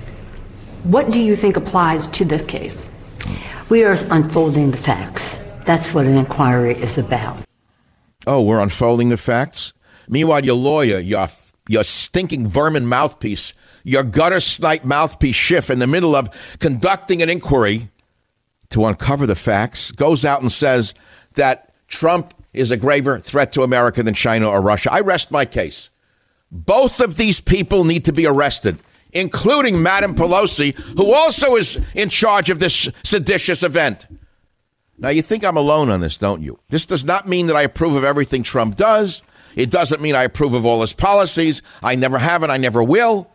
What do you think applies to this case? We are unfolding the facts. That's what an inquiry is about. Oh, we're unfolding the facts? Meanwhile, your lawyer, your stinking vermin mouthpiece, your gutter snipe mouthpiece Schiff, in the middle of conducting an inquiry to uncover the facts, goes out and says that Trump is a graver threat to America than China or Russia. I rest my case. Both of these people need to be arrested, including Madam Pelosi, who also is in charge of this seditious event. Now, you think I'm alone on this, don't you? This does not mean that I approve of everything Trump does. It doesn't mean I approve of all his policies. I never have and I never will.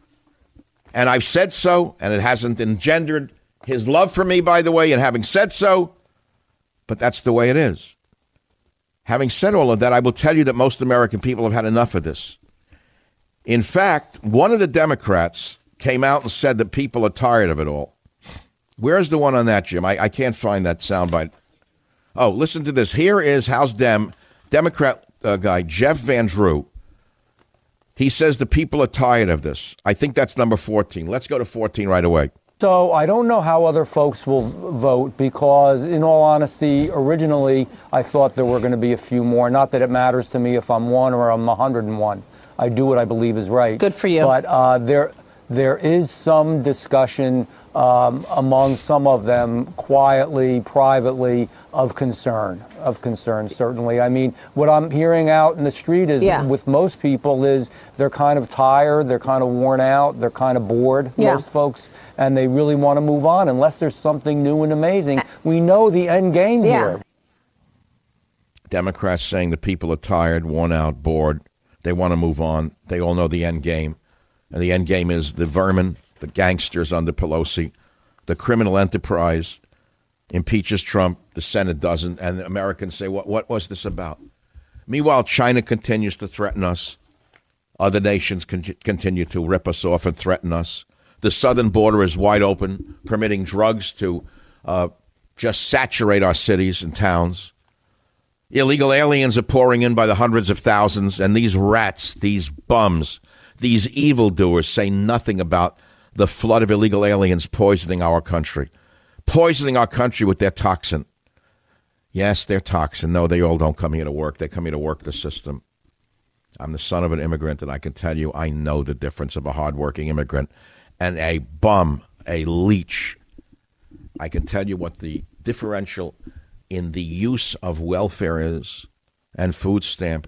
And I've said so, and it hasn't engendered his love for me, by the way, and having said so, but that's the way it is. Having said all of that, I will tell you that most American people have had enough of this. In fact, one of the Democrats came out and said that people are tired of it all. Where's the one on that, Jim? I can't find that soundbite. Oh, listen to this. Here is House Democrat guy, Jeff Van Drew. He says the people are tired of this. I think that's number 14. Let's go to 14 right away. So I don't know how other folks will vote because, in all honesty, originally I thought there were going to be a few more. Not that it matters to me if I'm one or I'm 101. I do what I believe is right. Good for you. But there is some discussion among some of them, quietly, privately, of concern, certainly. I mean, what I'm hearing out in the street is, with most people, is they're kind of tired, they're kind of worn out, they're kind of bored, most folks, and they really want to move on unless there's something new and amazing. We know the end game here. Democrats saying the people are tired, worn out, bored. They want to move on. They all know the end game. And the end game is the vermin, the gangsters under Pelosi, the criminal enterprise impeaches Trump, the Senate doesn't, and the Americans say, what was this about? Meanwhile, China continues to threaten us. Other nations continue to rip us off and threaten us. The southern border is wide open, permitting drugs to just saturate our cities and towns. Illegal aliens are pouring in by the hundreds of thousands, and these rats, these bums, these evildoers say nothing about the flood of illegal aliens poisoning our country with their toxin. Yes, their toxin. No, they all don't come here to work. They come here to work the system. I'm the son of an immigrant, and I can tell you I know the difference of a hardworking immigrant and a bum, a leech. I can tell you what the differential in the use of welfare is and food stamps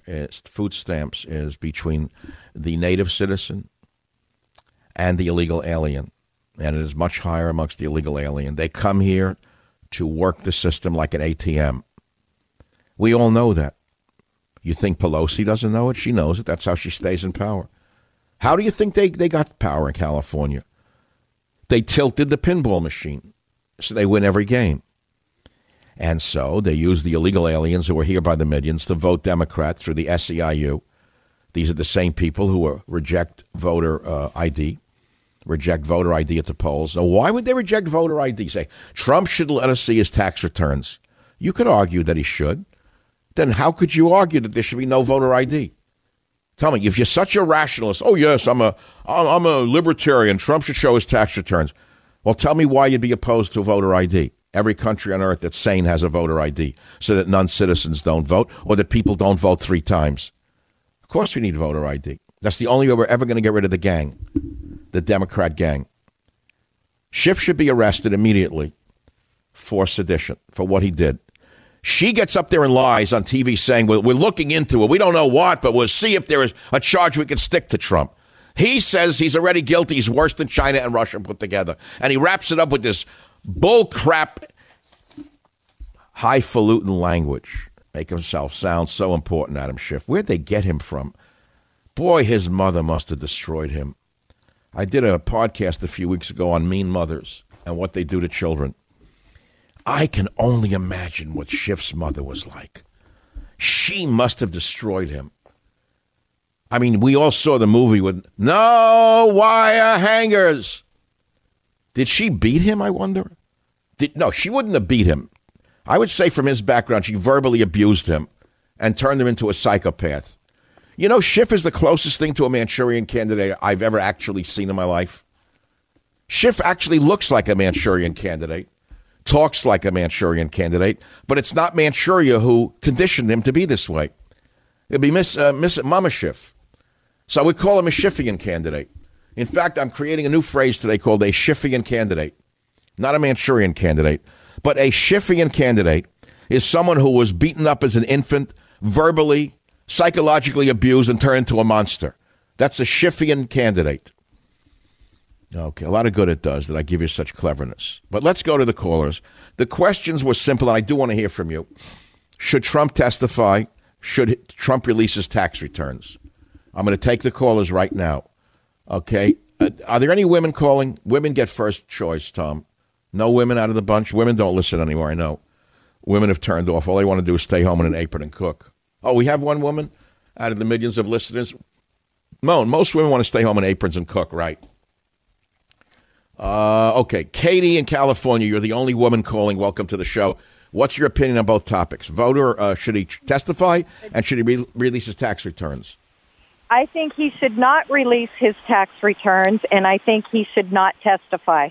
is between the native citizen and the illegal alien. And it is much higher amongst the illegal alien. They come here to work the system like an ATM. We all know that. You think Pelosi doesn't know it? She knows it. That's how she stays in power. How do you think they got power in California? They tilted the pinball machine, so they win every game. And so they use the illegal aliens who are here by the millions to vote Democrat through the SEIU. These are the same people who reject voter ID. Reject voter ID at the polls. Now, why would they reject voter ID? Say, Trump should let us see his tax returns. You could argue that he should. Then how could you argue that there should be no voter ID? Tell me, if you're such a rationalist, oh, yes, I'm a libertarian, Trump should show his tax returns. Well, tell me why you'd be opposed to voter ID. Every country on earth that's sane has a voter ID so that non-citizens don't vote or that people don't vote 3 times. Of course we need voter ID. That's the only way we're ever going to get rid of the gang, the Democrat gang. Schiff should be arrested immediately for sedition, for what he did. She gets up there and lies on TV saying, we're looking into it. We don't know what, but we'll see if there is a charge we can stick to Trump. He says he's already guilty. He's worse than China and Russia put together. And he wraps it up with this bull crap, highfalutin language. Make himself sound so important, Adam Schiff. Where'd they get him from? Boy, his mother must have destroyed him. I did a podcast a few weeks ago on mean mothers and what they do to children. I can only imagine what Schiff's mother was like. She must have destroyed him. I mean, we all saw the movie with no wire hangers. Did she beat him, I wonder? No, she wouldn't have beat him. I would say from his background, she verbally abused him and turned him into a psychopath. You know, Schiff is the closest thing to a Manchurian candidate I've ever actually seen in my life. Schiff actually looks like a Manchurian candidate, talks like a Manchurian candidate, but it's not Manchuria who conditioned him to be this way. It'd be Miss Mama Schiff. So we call him a Schiffian candidate. In fact, I'm creating a new phrase today called a Schiffian candidate. Not a Manchurian candidate, but a Schiffian candidate is someone who was beaten up as an infant, verbally, psychologically abused, and turned into a monster. That's a Schiffian candidate. Okay, a lot of good it does that I give you such cleverness. But let's go to the callers. The questions were simple, and I do want to hear from you. Should Trump testify? Should Trump release his tax returns? I'm going to take the callers right now. Okay. Are there any women calling? Women get first choice, Tom. No women out of the bunch. Women don't listen anymore, I know. Women have turned off. All they want to do is stay home in an apron and cook. Oh, we have one woman out of the millions of listeners? No, most women want to stay home in aprons and cook, right? Okay. Katie in California, you're the only woman calling. Welcome to the show. What's your opinion on both topics? Voter, should he testify, and should he release his tax returns? I think he should not release his tax returns, and I think he should not testify.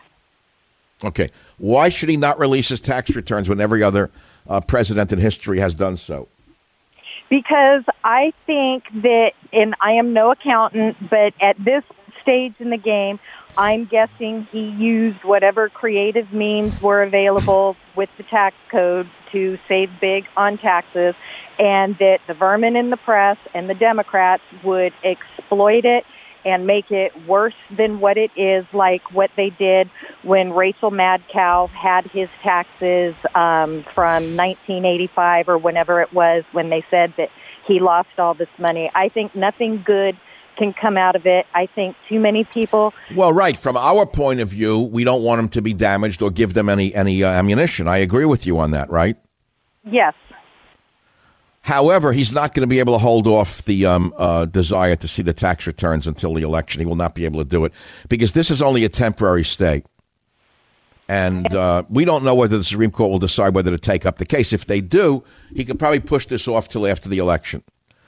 Okay. Why should he not release his tax returns when every other president in history has done so? Because I think that, and I am no accountant, but at this stage in the game, I'm guessing he used whatever creative means were available with the tax code to save big on taxes, and that the vermin in the press and the Democrats would exploit it and make it worse than what it is, like what they did when Rachel Maddow had his taxes from 1985 or whenever it was, when they said that he lost all this money. I think nothing good can come out of it. I think too many people... Well, right. From our point of view, we don't want them to be damaged or give them any ammunition. I agree with you on that, right? Yes. However, he's not going to be able to hold off the desire to see the tax returns until the election. He will not be able to do it because this is only a temporary stay. And we don't know whether the Supreme Court will decide whether to take up the case. If they do, he could probably push this off till after the election.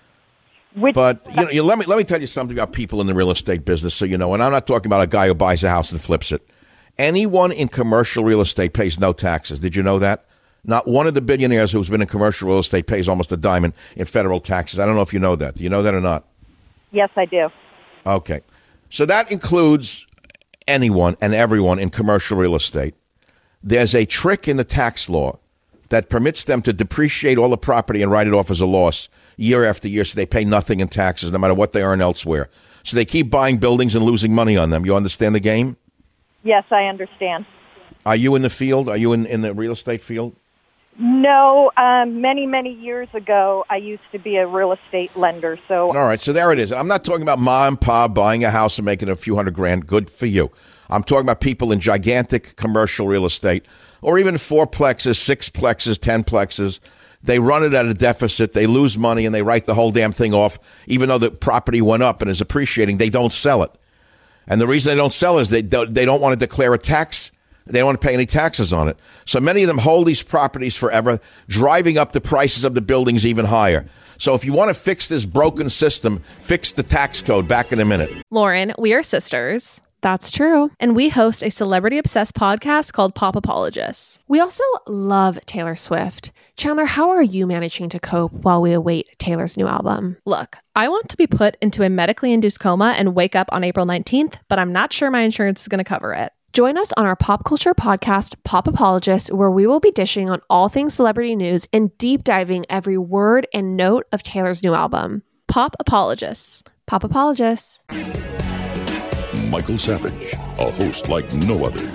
But let me tell you something about people in the real estate business, so you know. And I'm not talking about a guy who buys a house and flips it. Anyone in commercial real estate pays no taxes. Did you know that? Not one of the billionaires who's been in commercial real estate pays almost a dime in federal taxes. I don't know if you know that. Do you know that or not? Yes, I do. Okay. So that includes anyone and everyone in commercial real estate. There's a trick in the tax law that permits them to depreciate all the property and write it off as a loss year after year, so they pay nothing in taxes no matter what they earn elsewhere. So they keep buying buildings and losing money on them. You understand the game? Yes, I understand. Are you in the field? Are you in the real estate field? No, many, many years ago, I used to be a real estate lender. So all right, so there it is. I'm not talking about mom and pop buying a house and making a few $100,000. Good for you. I'm talking about people in gigantic commercial real estate, or even 4-plexes, 6-plexes, 10-plexes. They run it at a deficit. They lose money, and they write the whole damn thing off, even though the property went up and is appreciating. They don't sell it. And the reason they don't sell is they don't want to declare a tax. They don't want to pay any taxes on it. So many of them hold these properties forever, driving up the prices of the buildings even higher. So if you want to fix this broken system, fix the tax code. Back in a minute. Lauren, we are sisters. That's true. And we host a celebrity-obsessed podcast called Pop Apologists. We also love Taylor Swift. Chandler, how are you managing to cope while we await Taylor's new album? Look, I want to be put into a medically induced coma and wake up on April 19th, but I'm not sure my insurance is going to cover it. Join us on our pop culture podcast, Pop Apologists, where we will be dishing on all things celebrity news and deep diving every word and note of Taylor's new album. Pop Apologists. Pop Apologists. Michael Savage, a host like no other.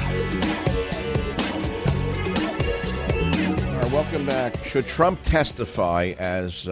All right, welcome back. Should Trump testify, as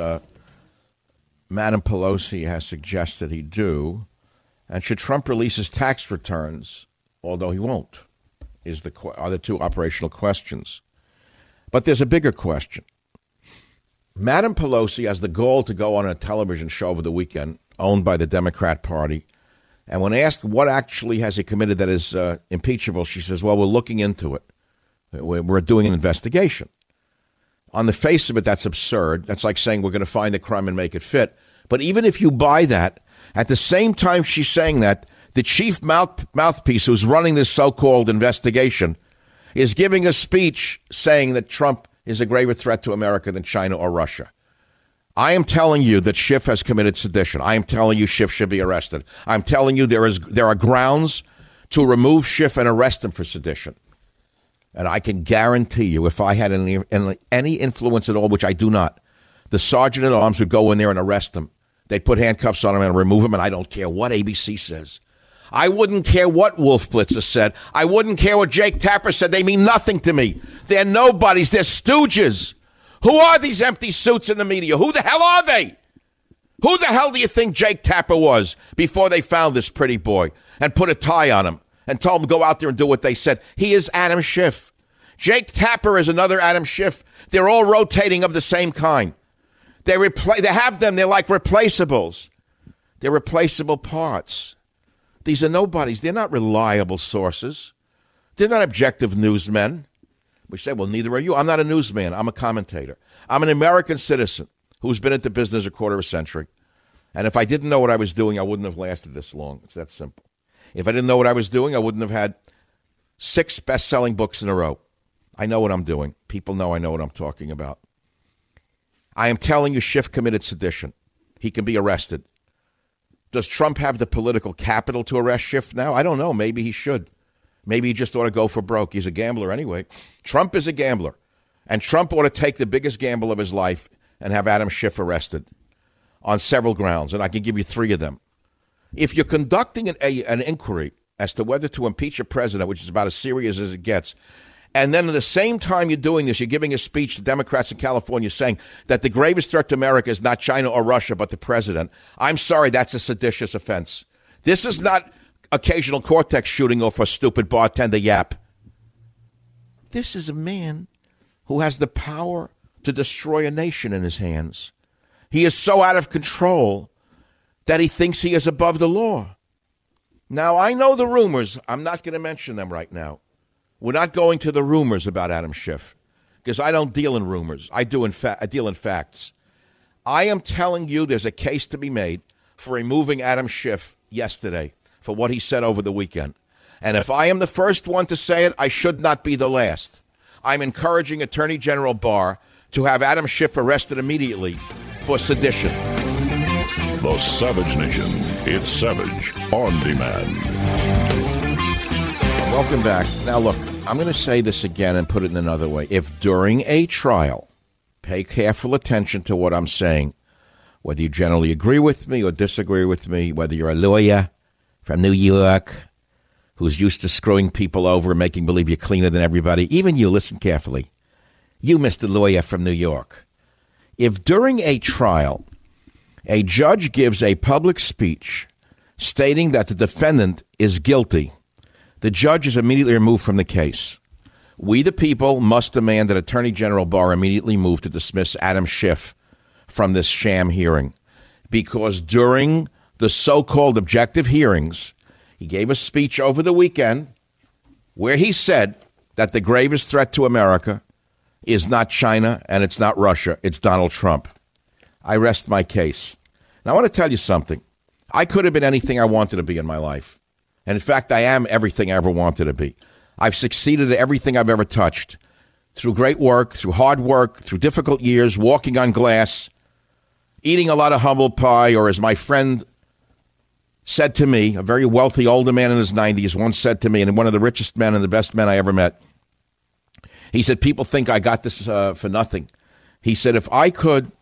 Madam Pelosi has suggested he do, and should Trump release his tax returns, although he won't, are the two operational questions. But there's a bigger question. Madam Pelosi has the goal to go on a television show over the weekend, owned by the Democrat Party, and when asked what actually has he committed that is impeachable, she says, well, we're looking into it. We're doing an investigation. On the face of it, that's absurd. That's like saying we're going to find the crime and make it fit. But even if you buy that, at the same time she's saying that, the chief mouthpiece who's running this so-called investigation is giving a speech saying that Trump is a graver threat to America than China or Russia. I am telling you that Schiff has committed sedition. I am telling you Schiff should be arrested. I'm telling you there are grounds to remove Schiff and arrest him for sedition. And I can guarantee you, if I had any influence at all, which I do not, the sergeant at arms would go in there and arrest him. They'd put handcuffs on him and remove him, and I don't care what ABC says. I wouldn't care what Wolf Blitzer said. I wouldn't care what Jake Tapper said. They mean nothing to me. They're nobodies. They're stooges. Who are these empty suits in the media? Who the hell are they? Who the hell do you think Jake Tapper was before they found this pretty boy and put a tie on him and told him to go out there and do what they said? He is Adam Schiff. Jake Tapper is another Adam Schiff. They're all rotating of the same kind. They have them. They're like replaceables. They're replaceable parts. These are nobodies. They're not reliable sources. They're not objective newsmen. We say, well, neither are you. I'm not a newsman. I'm a commentator. I'm an American citizen who's been at the business a quarter of a century. And if I didn't know what I was doing, I wouldn't have lasted this long. It's that simple. If I didn't know what I was doing, I wouldn't have had 6 best-selling books in a row. I know what I'm doing. People know I know what I'm talking about. I am telling you, Schiff committed sedition. He can be arrested. Does Trump have the political capital to arrest Schiff now? I don't know. Maybe he should. Maybe he just ought to go for broke. He's a gambler anyway. Trump is a gambler. And Trump ought to take the biggest gamble of his life and have Adam Schiff arrested on several grounds. And I can give you 3 of them. If you're conducting an inquiry as to whether to impeach a president, which is about as serious as it gets, and then at the same time you're doing this, you're giving a speech to Democrats in California saying that the gravest threat to America is not China or Russia, but the president. I'm sorry, that's a seditious offense. This is not occasional Cortex shooting off a stupid bartender yap. This is a man who has the power to destroy a nation in his hands. He is so out of control that he thinks he is above the law. Now, I know the rumors. I'm not going to mention them right now. We're not going to the rumors about Adam Schiff because I don't deal in rumors. I deal in facts. I am telling you there's a case to be made for removing Adam Schiff yesterday for what he said over the weekend. And if I am the first one to say it, I should not be the last. I'm encouraging Attorney General Barr to have Adam Schiff arrested immediately for sedition. The Savage Nation. It's Savage on Demand. Welcome back. Now, look, I'm going to say this again and put it in another way. If during a trial, pay careful attention to what I'm saying, whether you generally agree with me or disagree with me, whether you're a lawyer from New York who's used to screwing people over and making believe you're cleaner than everybody, even you, listen carefully. You, Mr. Lawyer from New York, if during a trial a judge gives a public speech stating that the defendant is guilty, the judge is immediately removed from the case. We, the people, must demand that Attorney General Barr immediately move to dismiss Adam Schiff from this sham hearing, because during the so-called objective hearings, he gave a speech over the weekend where he said that the gravest threat to America is not China and it's not Russia, it's Donald Trump. I rest my case. Now, I want to tell you something. I could have been anything I wanted to be in my life. And in fact, I am everything I ever wanted to be. I've succeeded at everything I've ever touched. Through great work, through hard work, through difficult years, walking on glass, eating a lot of humble pie, or as my friend said to me, a very wealthy older man in his 90s once said to me, and one of the richest men and the best men I ever met, he said, people think I got this for nothing. He said, if I could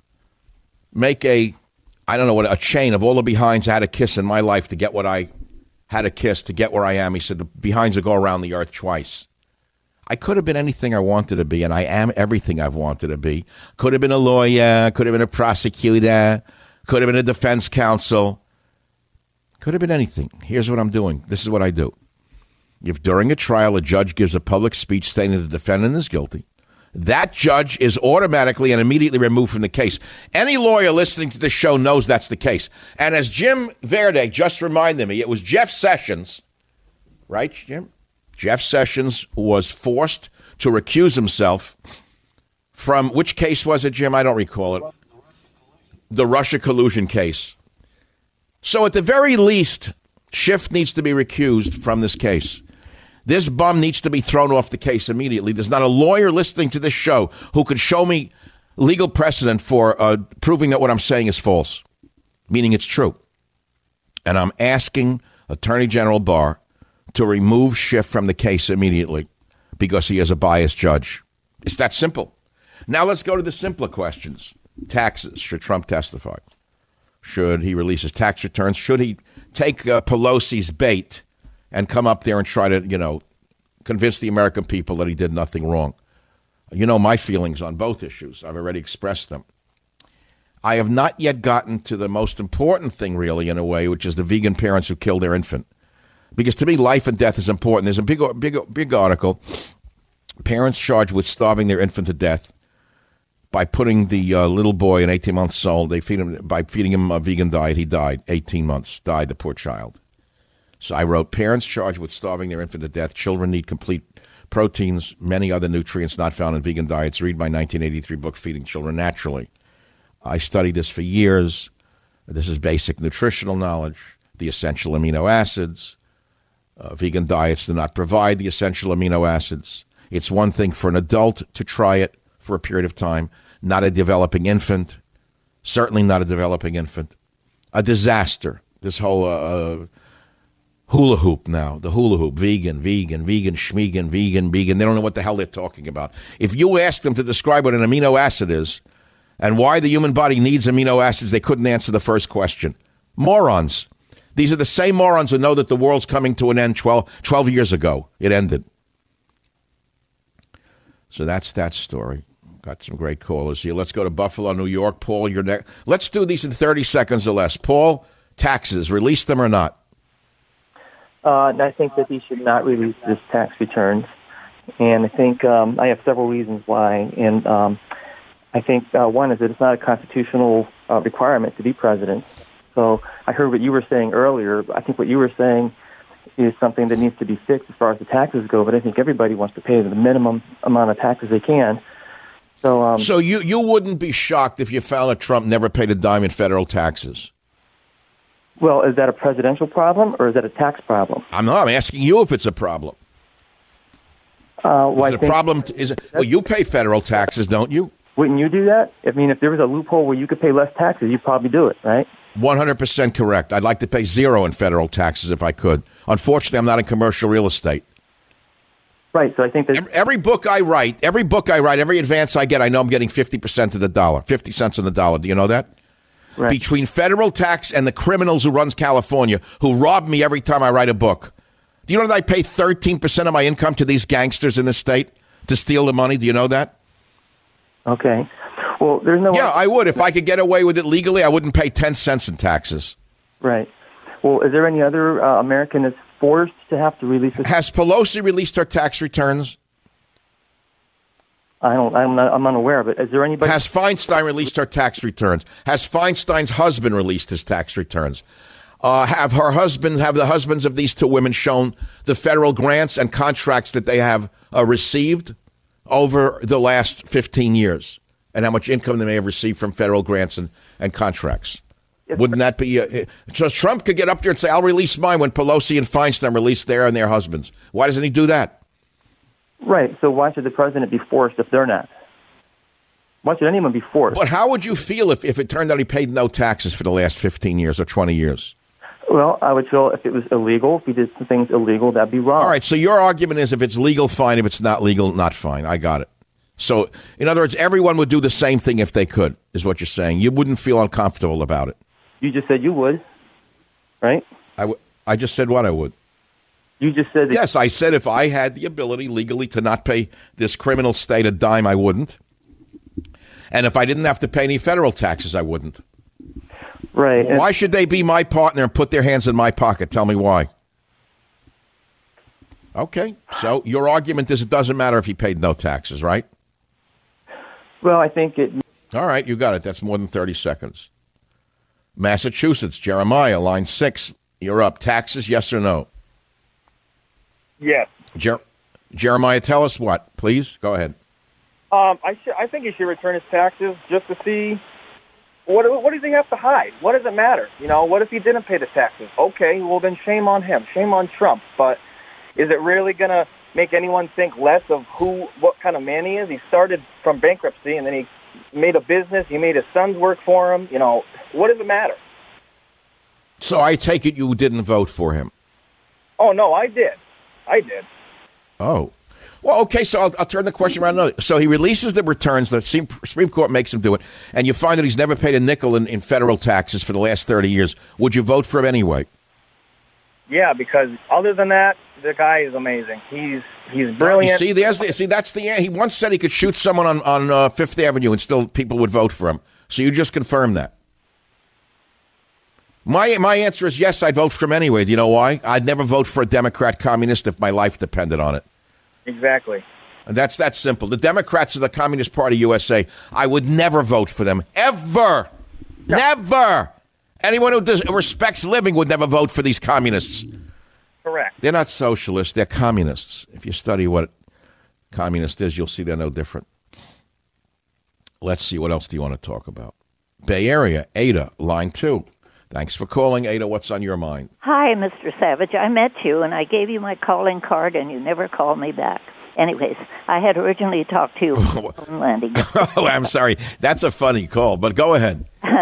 make a chain of all the behinds I had to kiss in my life to get what I had to kiss to get where I am, he said, the behinds will go around the earth twice. I could have been anything I wanted to be, and I am everything I've wanted to be. Could have been a lawyer, could have been a prosecutor, could have been a defense counsel. Could have been anything. Here's what I'm doing. This is what I do. If during a trial a judge gives a public speech stating the defendant is guilty, that judge is automatically and immediately removed from the case. Any lawyer listening to this show knows that's the case. And as Jim Verde just reminded me, it was Jeff Sessions, right, Jim? Jeff Sessions was forced to recuse himself from, which case was it, Jim? I don't recall it. The Russia collusion case. So at the very least, Schiff needs to be recused from this case. This bum needs to be thrown off the case immediately. There's not a lawyer listening to this show who could show me legal precedent for proving that what I'm saying is false, meaning it's true. And I'm asking Attorney General Barr to remove Schiff from the case immediately because he is a biased judge. It's that simple. Now let's go to the simpler questions. Taxes. Should Trump testify? Should he release his tax returns? Should he take Pelosi's bait and come up there and try to, convince the American people that he did nothing wrong? You know my feelings on both issues. I've already expressed them. I have not yet gotten to the most important thing, really, in a way, which is the vegan parents who killed their infant. Because to me, life and death is important. There's a big article. Parents charged with starving their infant to death by putting the little boy, an 18 months old, by feeding him a vegan diet. He died. 18 months. Died, the poor child. So I wrote, parents charged with starving their infant to death. Children need complete proteins, many other nutrients not found in vegan diets. Read my 1983 book, Feeding Children Naturally. I studied this for years. This is basic nutritional knowledge, the essential amino acids. Vegan diets do not provide the essential amino acids. It's one thing for an adult to try it for a period of time, not a developing infant, certainly not a developing infant. A disaster, this whole hula hoop now, the hula hoop, vegan, schmegan, vegan. They don't know what the hell they're talking about. If you ask them to describe what an amino acid is and why the human body needs amino acids, they couldn't answer the first question. Morons. These are the same morons who know that the world's coming to an end 12 years ago. It ended. So that's that story. Got some great callers here. Let's go to Buffalo, New York. Paul, you're next. Let's do these in 30 seconds or less. Paul, taxes, release them or not? I think that he should not release his tax returns. And I think I have several reasons why. And I think one is that it's not a constitutional requirement to be president. So I heard what you were saying earlier. I think what you were saying is something that needs to be fixed as far as the taxes go, but I think everybody wants to pay the minimum amount of taxes they can. So you wouldn't be shocked if you found that Trump never paid a dime in federal taxes? Well, is that a presidential problem or is that a tax problem? I'm asking you if it's a problem. Well, you pay federal taxes, don't you? Wouldn't you do that? I mean, if there was a loophole where you could pay less taxes, you'd probably do it, right? 100% correct. I'd like to pay zero in federal taxes if I could. Unfortunately, I'm not in commercial real estate. Right, so I think that every book I write, every advance I get, I know I'm getting 50% of the dollar, 50 cents on the dollar. Do you know that? Right. Between federal tax and the criminals who runs California, who rob me every time I write a book. Do you know that I pay 13% of my income to these gangsters in this state to steal the money? Do you know that? Okay. Well, there's no... Yeah, I would. If I could get away with it legally, I wouldn't pay 10 cents in taxes. Right. Well, is there any other American that's forced to have to release... Has Pelosi released her tax returns? I'm unaware of it. Is there anybody... Has Feinstein released her tax returns? Has Feinstein's husband released his tax returns? Have the husbands of these two women shown the federal grants and contracts that they have received over the last 15 years, and how much income they may have received from federal grants and contracts? Wouldn't that be... so Trump could get up there and say, I'll release mine when Pelosi and Feinstein release their and their husbands. Why doesn't he do that? Right. So why should the president be forced if they're not? Why should anyone be forced? But how would you feel if it turned out he paid no taxes for the last 15 years or 20 years? Well, I would feel if it was illegal, if he did some things illegal, that'd be wrong. All right, so your argument is if it's legal, fine. If it's not legal, not fine. I got it. So, in other words, everyone would do the same thing if they could, is what you're saying. You wouldn't feel uncomfortable about it. You just said you would, right? I just said what I would. You just said that... Yes, I said if I had the ability legally to not pay this criminal state a dime, I wouldn't. And if I didn't have to pay any federal taxes, I wouldn't. Right. Well, why should they be my partner and put their hands in my pocket? Tell me why. Okay, so your argument is it doesn't matter if he paid no taxes, right? Well, I think it... All right, you got it. That's more than 30 seconds. Massachusetts, Jeremiah, line 6. You're up. Taxes, yes or no? Yes. Jeremiah, tell us what, please. Go ahead. I think he should return his taxes just to see what does he have to hide? What does it matter? You know, what if he didn't pay the taxes? Okay, well then shame on him, shame on Trump. But is it really going to make anyone think less of what kind of man he is? He started from bankruptcy and then he made a business. He made his sons work for him. You know, what does it matter? So I take it you didn't vote for him. Oh no, I did. Oh. Well, okay, so I'll turn the question around another. So he releases the returns, the Supreme Court makes him do it, and you find that he's never paid a nickel in federal taxes for the last 30 years. Would you vote for him anyway? Yeah, because other than that, the guy is amazing. He's brilliant. You see, that's the end. He once said he could shoot someone on Fifth Avenue and still people would vote for him. So you just confirmed that. My answer is yes, I'd vote for him anyway. Do you know why? I'd never vote for a Democrat communist if my life depended on it. Exactly. And that's that simple. The Democrats are the Communist Party USA. I would never vote for them. Ever. No. Never. Anyone who respects living would never vote for these communists. Correct. They're not socialists. They're communists. If you study what communist is, you'll see they're no different. Let's see. What else do you want to talk about? Bay Area, Ada, line 2. Thanks for calling, Ada. What's on your mind? Hi, Mr. Savage. I met you, and I gave you my calling card, and you never called me back. Anyways, I had originally talked to you on landing. Oh, I'm sorry. That's a funny call, but go ahead.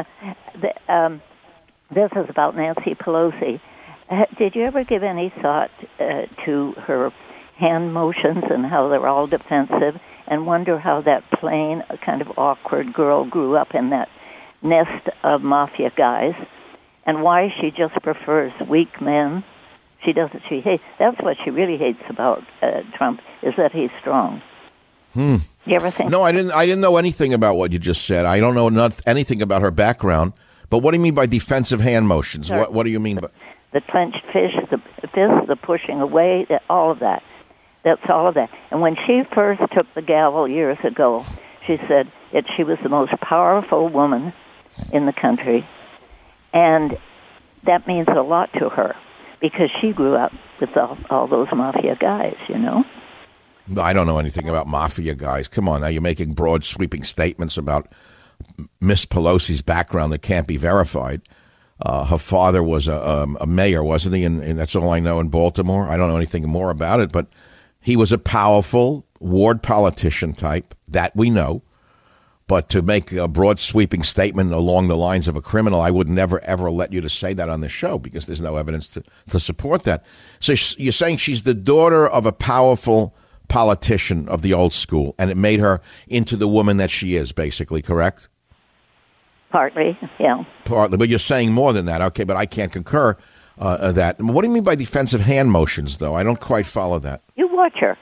This is about Nancy Pelosi. Did you ever give any thought to her hand motions and how they're all defensive, and wonder how that plain, kind of awkward girl grew up in that nest of mafia guys? And why she just prefers weak men. That's what she really hates about Trump, is that he's strong. You ever think? No, I didn't know anything about what you just said. I don't know anything about her background. But what do you mean by defensive hand motions? Sure. What do you mean by the clenched fist, the pushing away, all of that. That's all of that. And when she first took the gavel years ago, she said that she was the most powerful woman in the country. And that means a lot to her because she grew up with all those mafia guys, you know? I don't know anything about mafia guys. Come on, now you're making broad, sweeping statements about Miss Pelosi's background that can't be verified. Her father was a mayor, wasn't he? And that's all I know in Baltimore. I don't know anything more about it, but he was a powerful ward politician type, that we know. But to make a broad sweeping statement along the lines of a criminal, I would never, ever let you to say that on the show because there's no evidence to support that. So you're saying she's the daughter of a powerful politician of the old school, and it made her into the woman that she is, basically, correct? Partly, yeah. Partly, but you're saying more than that. Okay, but I can't concur that. What do you mean by defensive hand motions, though? I don't quite follow that. You watch her.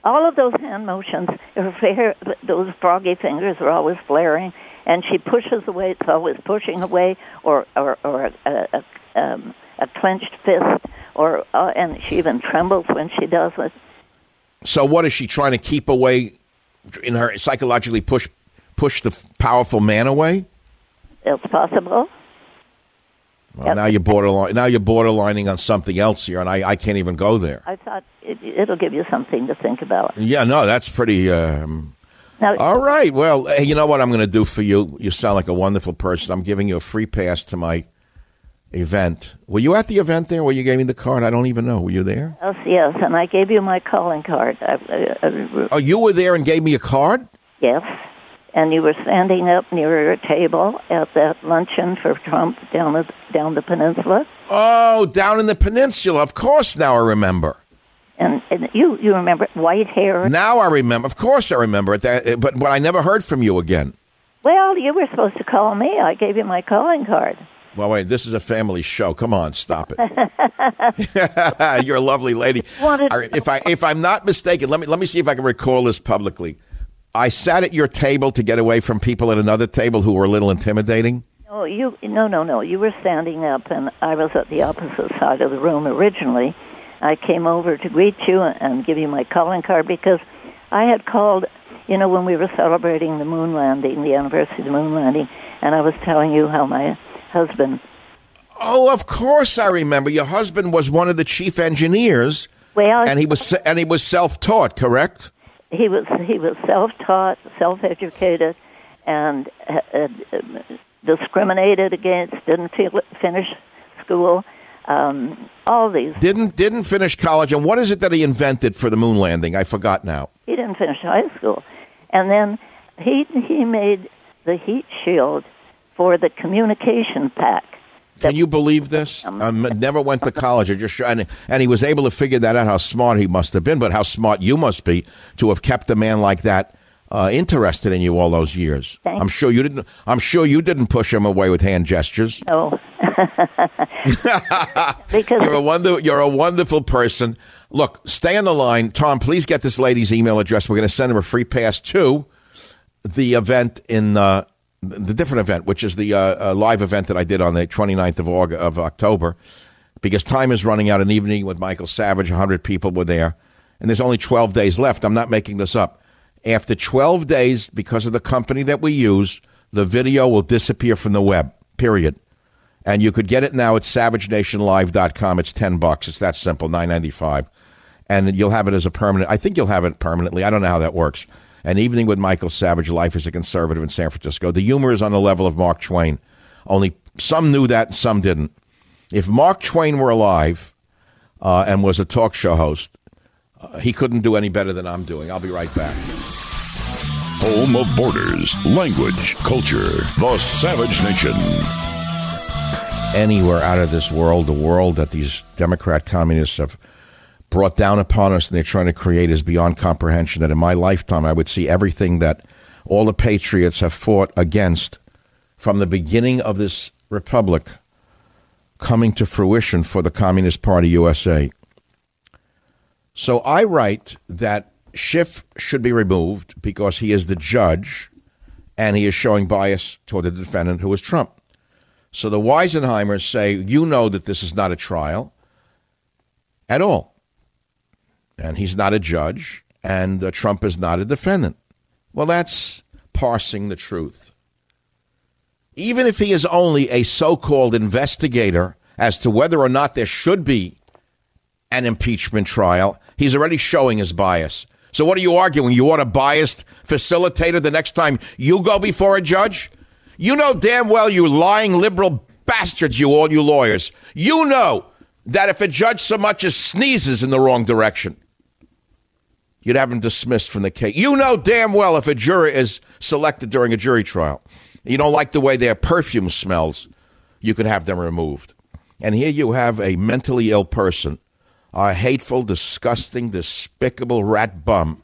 All of those hand motions, those froggy fingers are always flaring, and she pushes away. It's always pushing away, or a clenched fist, and she even trembles when she does it. So what is she trying to keep away? In her psychologically push the powerful man away? It's possible. Well, yep. Now you're borderlining on something else here, and I can't even go there. I thought it'll give you something to think about. Yeah, no, that's pretty. Now, all right. Well, hey, you know what I'm going to do for you? You sound like a wonderful person. I'm giving you a free pass to my event. Were you at the event there where you gave me the card? I don't even know. Were you there? Yes, and I gave you my calling card. Oh, you were there and gave me a card? Yes, and you were standing up near a table at that luncheon for Trump down the peninsula. Oh, down in the peninsula. Of course, now I remember. And you remember white hair. Now I remember. Of course I remember it. But I never heard from you again. Well, you were supposed to call me. I gave you my calling card. Well, wait, this is a family show. Come on, stop it. You're a lovely lady. If I'm not mistaken, let me see if I can recall this publicly. I sat at your table to get away from people at another table who were a little intimidating. No. You were standing up, and I was at the opposite side of the room originally. I came over to greet you and give you my calling card because I had called, when we were celebrating the moon landing, the anniversary of the moon landing, and I was telling you how my husband. Oh, of course I remember. Your husband was one of the chief engineers. Well, and he was self-taught, correct? He was self-taught, self-educated, and discriminated against. Didn't finish school. All these didn't finish college. And what is it that he invented for the moon landing? I forgot now. He didn't finish high school, and then he made the heat shield for the communication pack. Can you believe this? Never went to college. And he was able to figure that out. How smart he must have been, but how smart you must be to have kept a man like that interested in you all those years. I'm sure you didn't push him away with hand gestures. No. Because you're a wonderful person. Look, stay on the line. Tom, please get this lady's email address. We're going to send her a free pass to the event in the different event, which is the live event that I did on the 29th of October, because time is running out. An evening with Michael Savage, 100 people were there, and there's only 12 days left. I'm not making this up. After 12 days, because of the company that we use, the video will disappear from the web, period. And you could get it now at SavageNationLive.com. It's $10. It's that simple, $9.95. And you'll have it as a permanent. I think you'll have it permanently. I don't know how that works. An evening with Michael Savage, Life as a Conservative in San Francisco. The humor is on the level of Mark Twain. Only some knew that and some didn't. If Mark Twain were alive and was a talk show host, he couldn't do any better than I'm doing. I'll be right back. Home of borders, language, culture, the Savage Nation. Anywhere out of this world, the world that these Democrat communists have brought down upon us and they're trying to create is beyond comprehension. That in my lifetime, I would see everything that all the patriots have fought against from the beginning of this republic coming to fruition for the Communist Party USA. So I write that Schiff should be removed because he is the judge and he is showing bias toward the defendant, who is Trump. So the Weisenheimers say, you know that this is not a trial at all. And he's not a judge, and Trump is not a defendant. Well, that's parsing the truth. Even if he is only a so-called investigator as to whether or not there should be an impeachment trial, he's already showing his bias. So what are you arguing? You want a biased facilitator the next time you go before a judge? You know damn well, you lying liberal bastards, all you lawyers. You know that if a judge so much as sneezes in the wrong direction, you'd have him dismissed from the case. You know damn well if a juror is selected during a jury trial, you don't like the way their perfume smells, you could have them removed. And here you have a mentally ill person, a hateful, disgusting, despicable rat bum,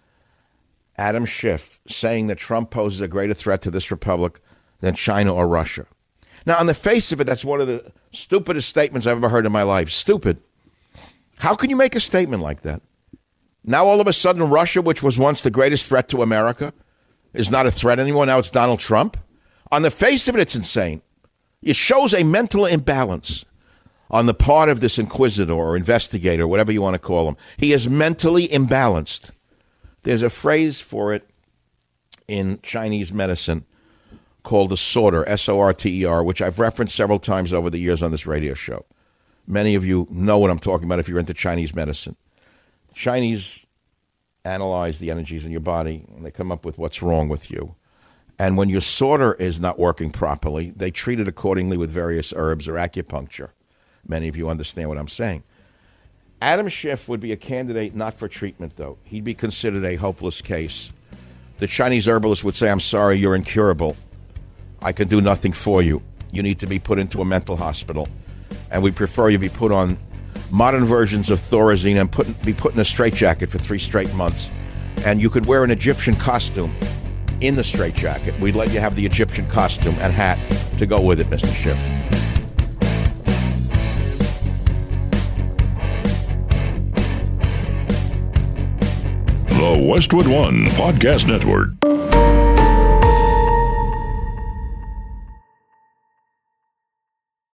Adam Schiff, saying that Trump poses a greater threat to this republic than China or Russia. Now, on the face of it, that's one of the stupidest statements I've ever heard in my life. Stupid. How can you make a statement like that? Now, all of a sudden, Russia, which was once the greatest threat to America, is not a threat anymore. Now it's Donald Trump. On the face of it, it's insane. It shows a mental imbalance on the part of this inquisitor or investigator, whatever you want to call him. He is mentally imbalanced. There's a phrase for it in Chinese medicine called the sorter, S-O-R-T-E-R, which I've referenced several times over the years on this radio show. Many of you know what I'm talking about if you're into Chinese medicine. Chinese analyze the energies in your body, and they come up with what's wrong with you. And when your sorter is not working properly, they treat it accordingly with various herbs or acupuncture. Many of you understand what I'm saying. Adam Schiff would be a candidate not for treatment, though. He'd be considered a hopeless case. The Chinese herbalist would say, I'm sorry, you're incurable. I can do nothing for you. You need to be put into a mental hospital. And we prefer you be put on modern versions of Thorazine and be put in a straitjacket for 3 straight months. And you could wear an Egyptian costume in the straitjacket. We'd let you have the Egyptian costume and hat to go with it, Mr. Schiff. The Westwood One Podcast Network.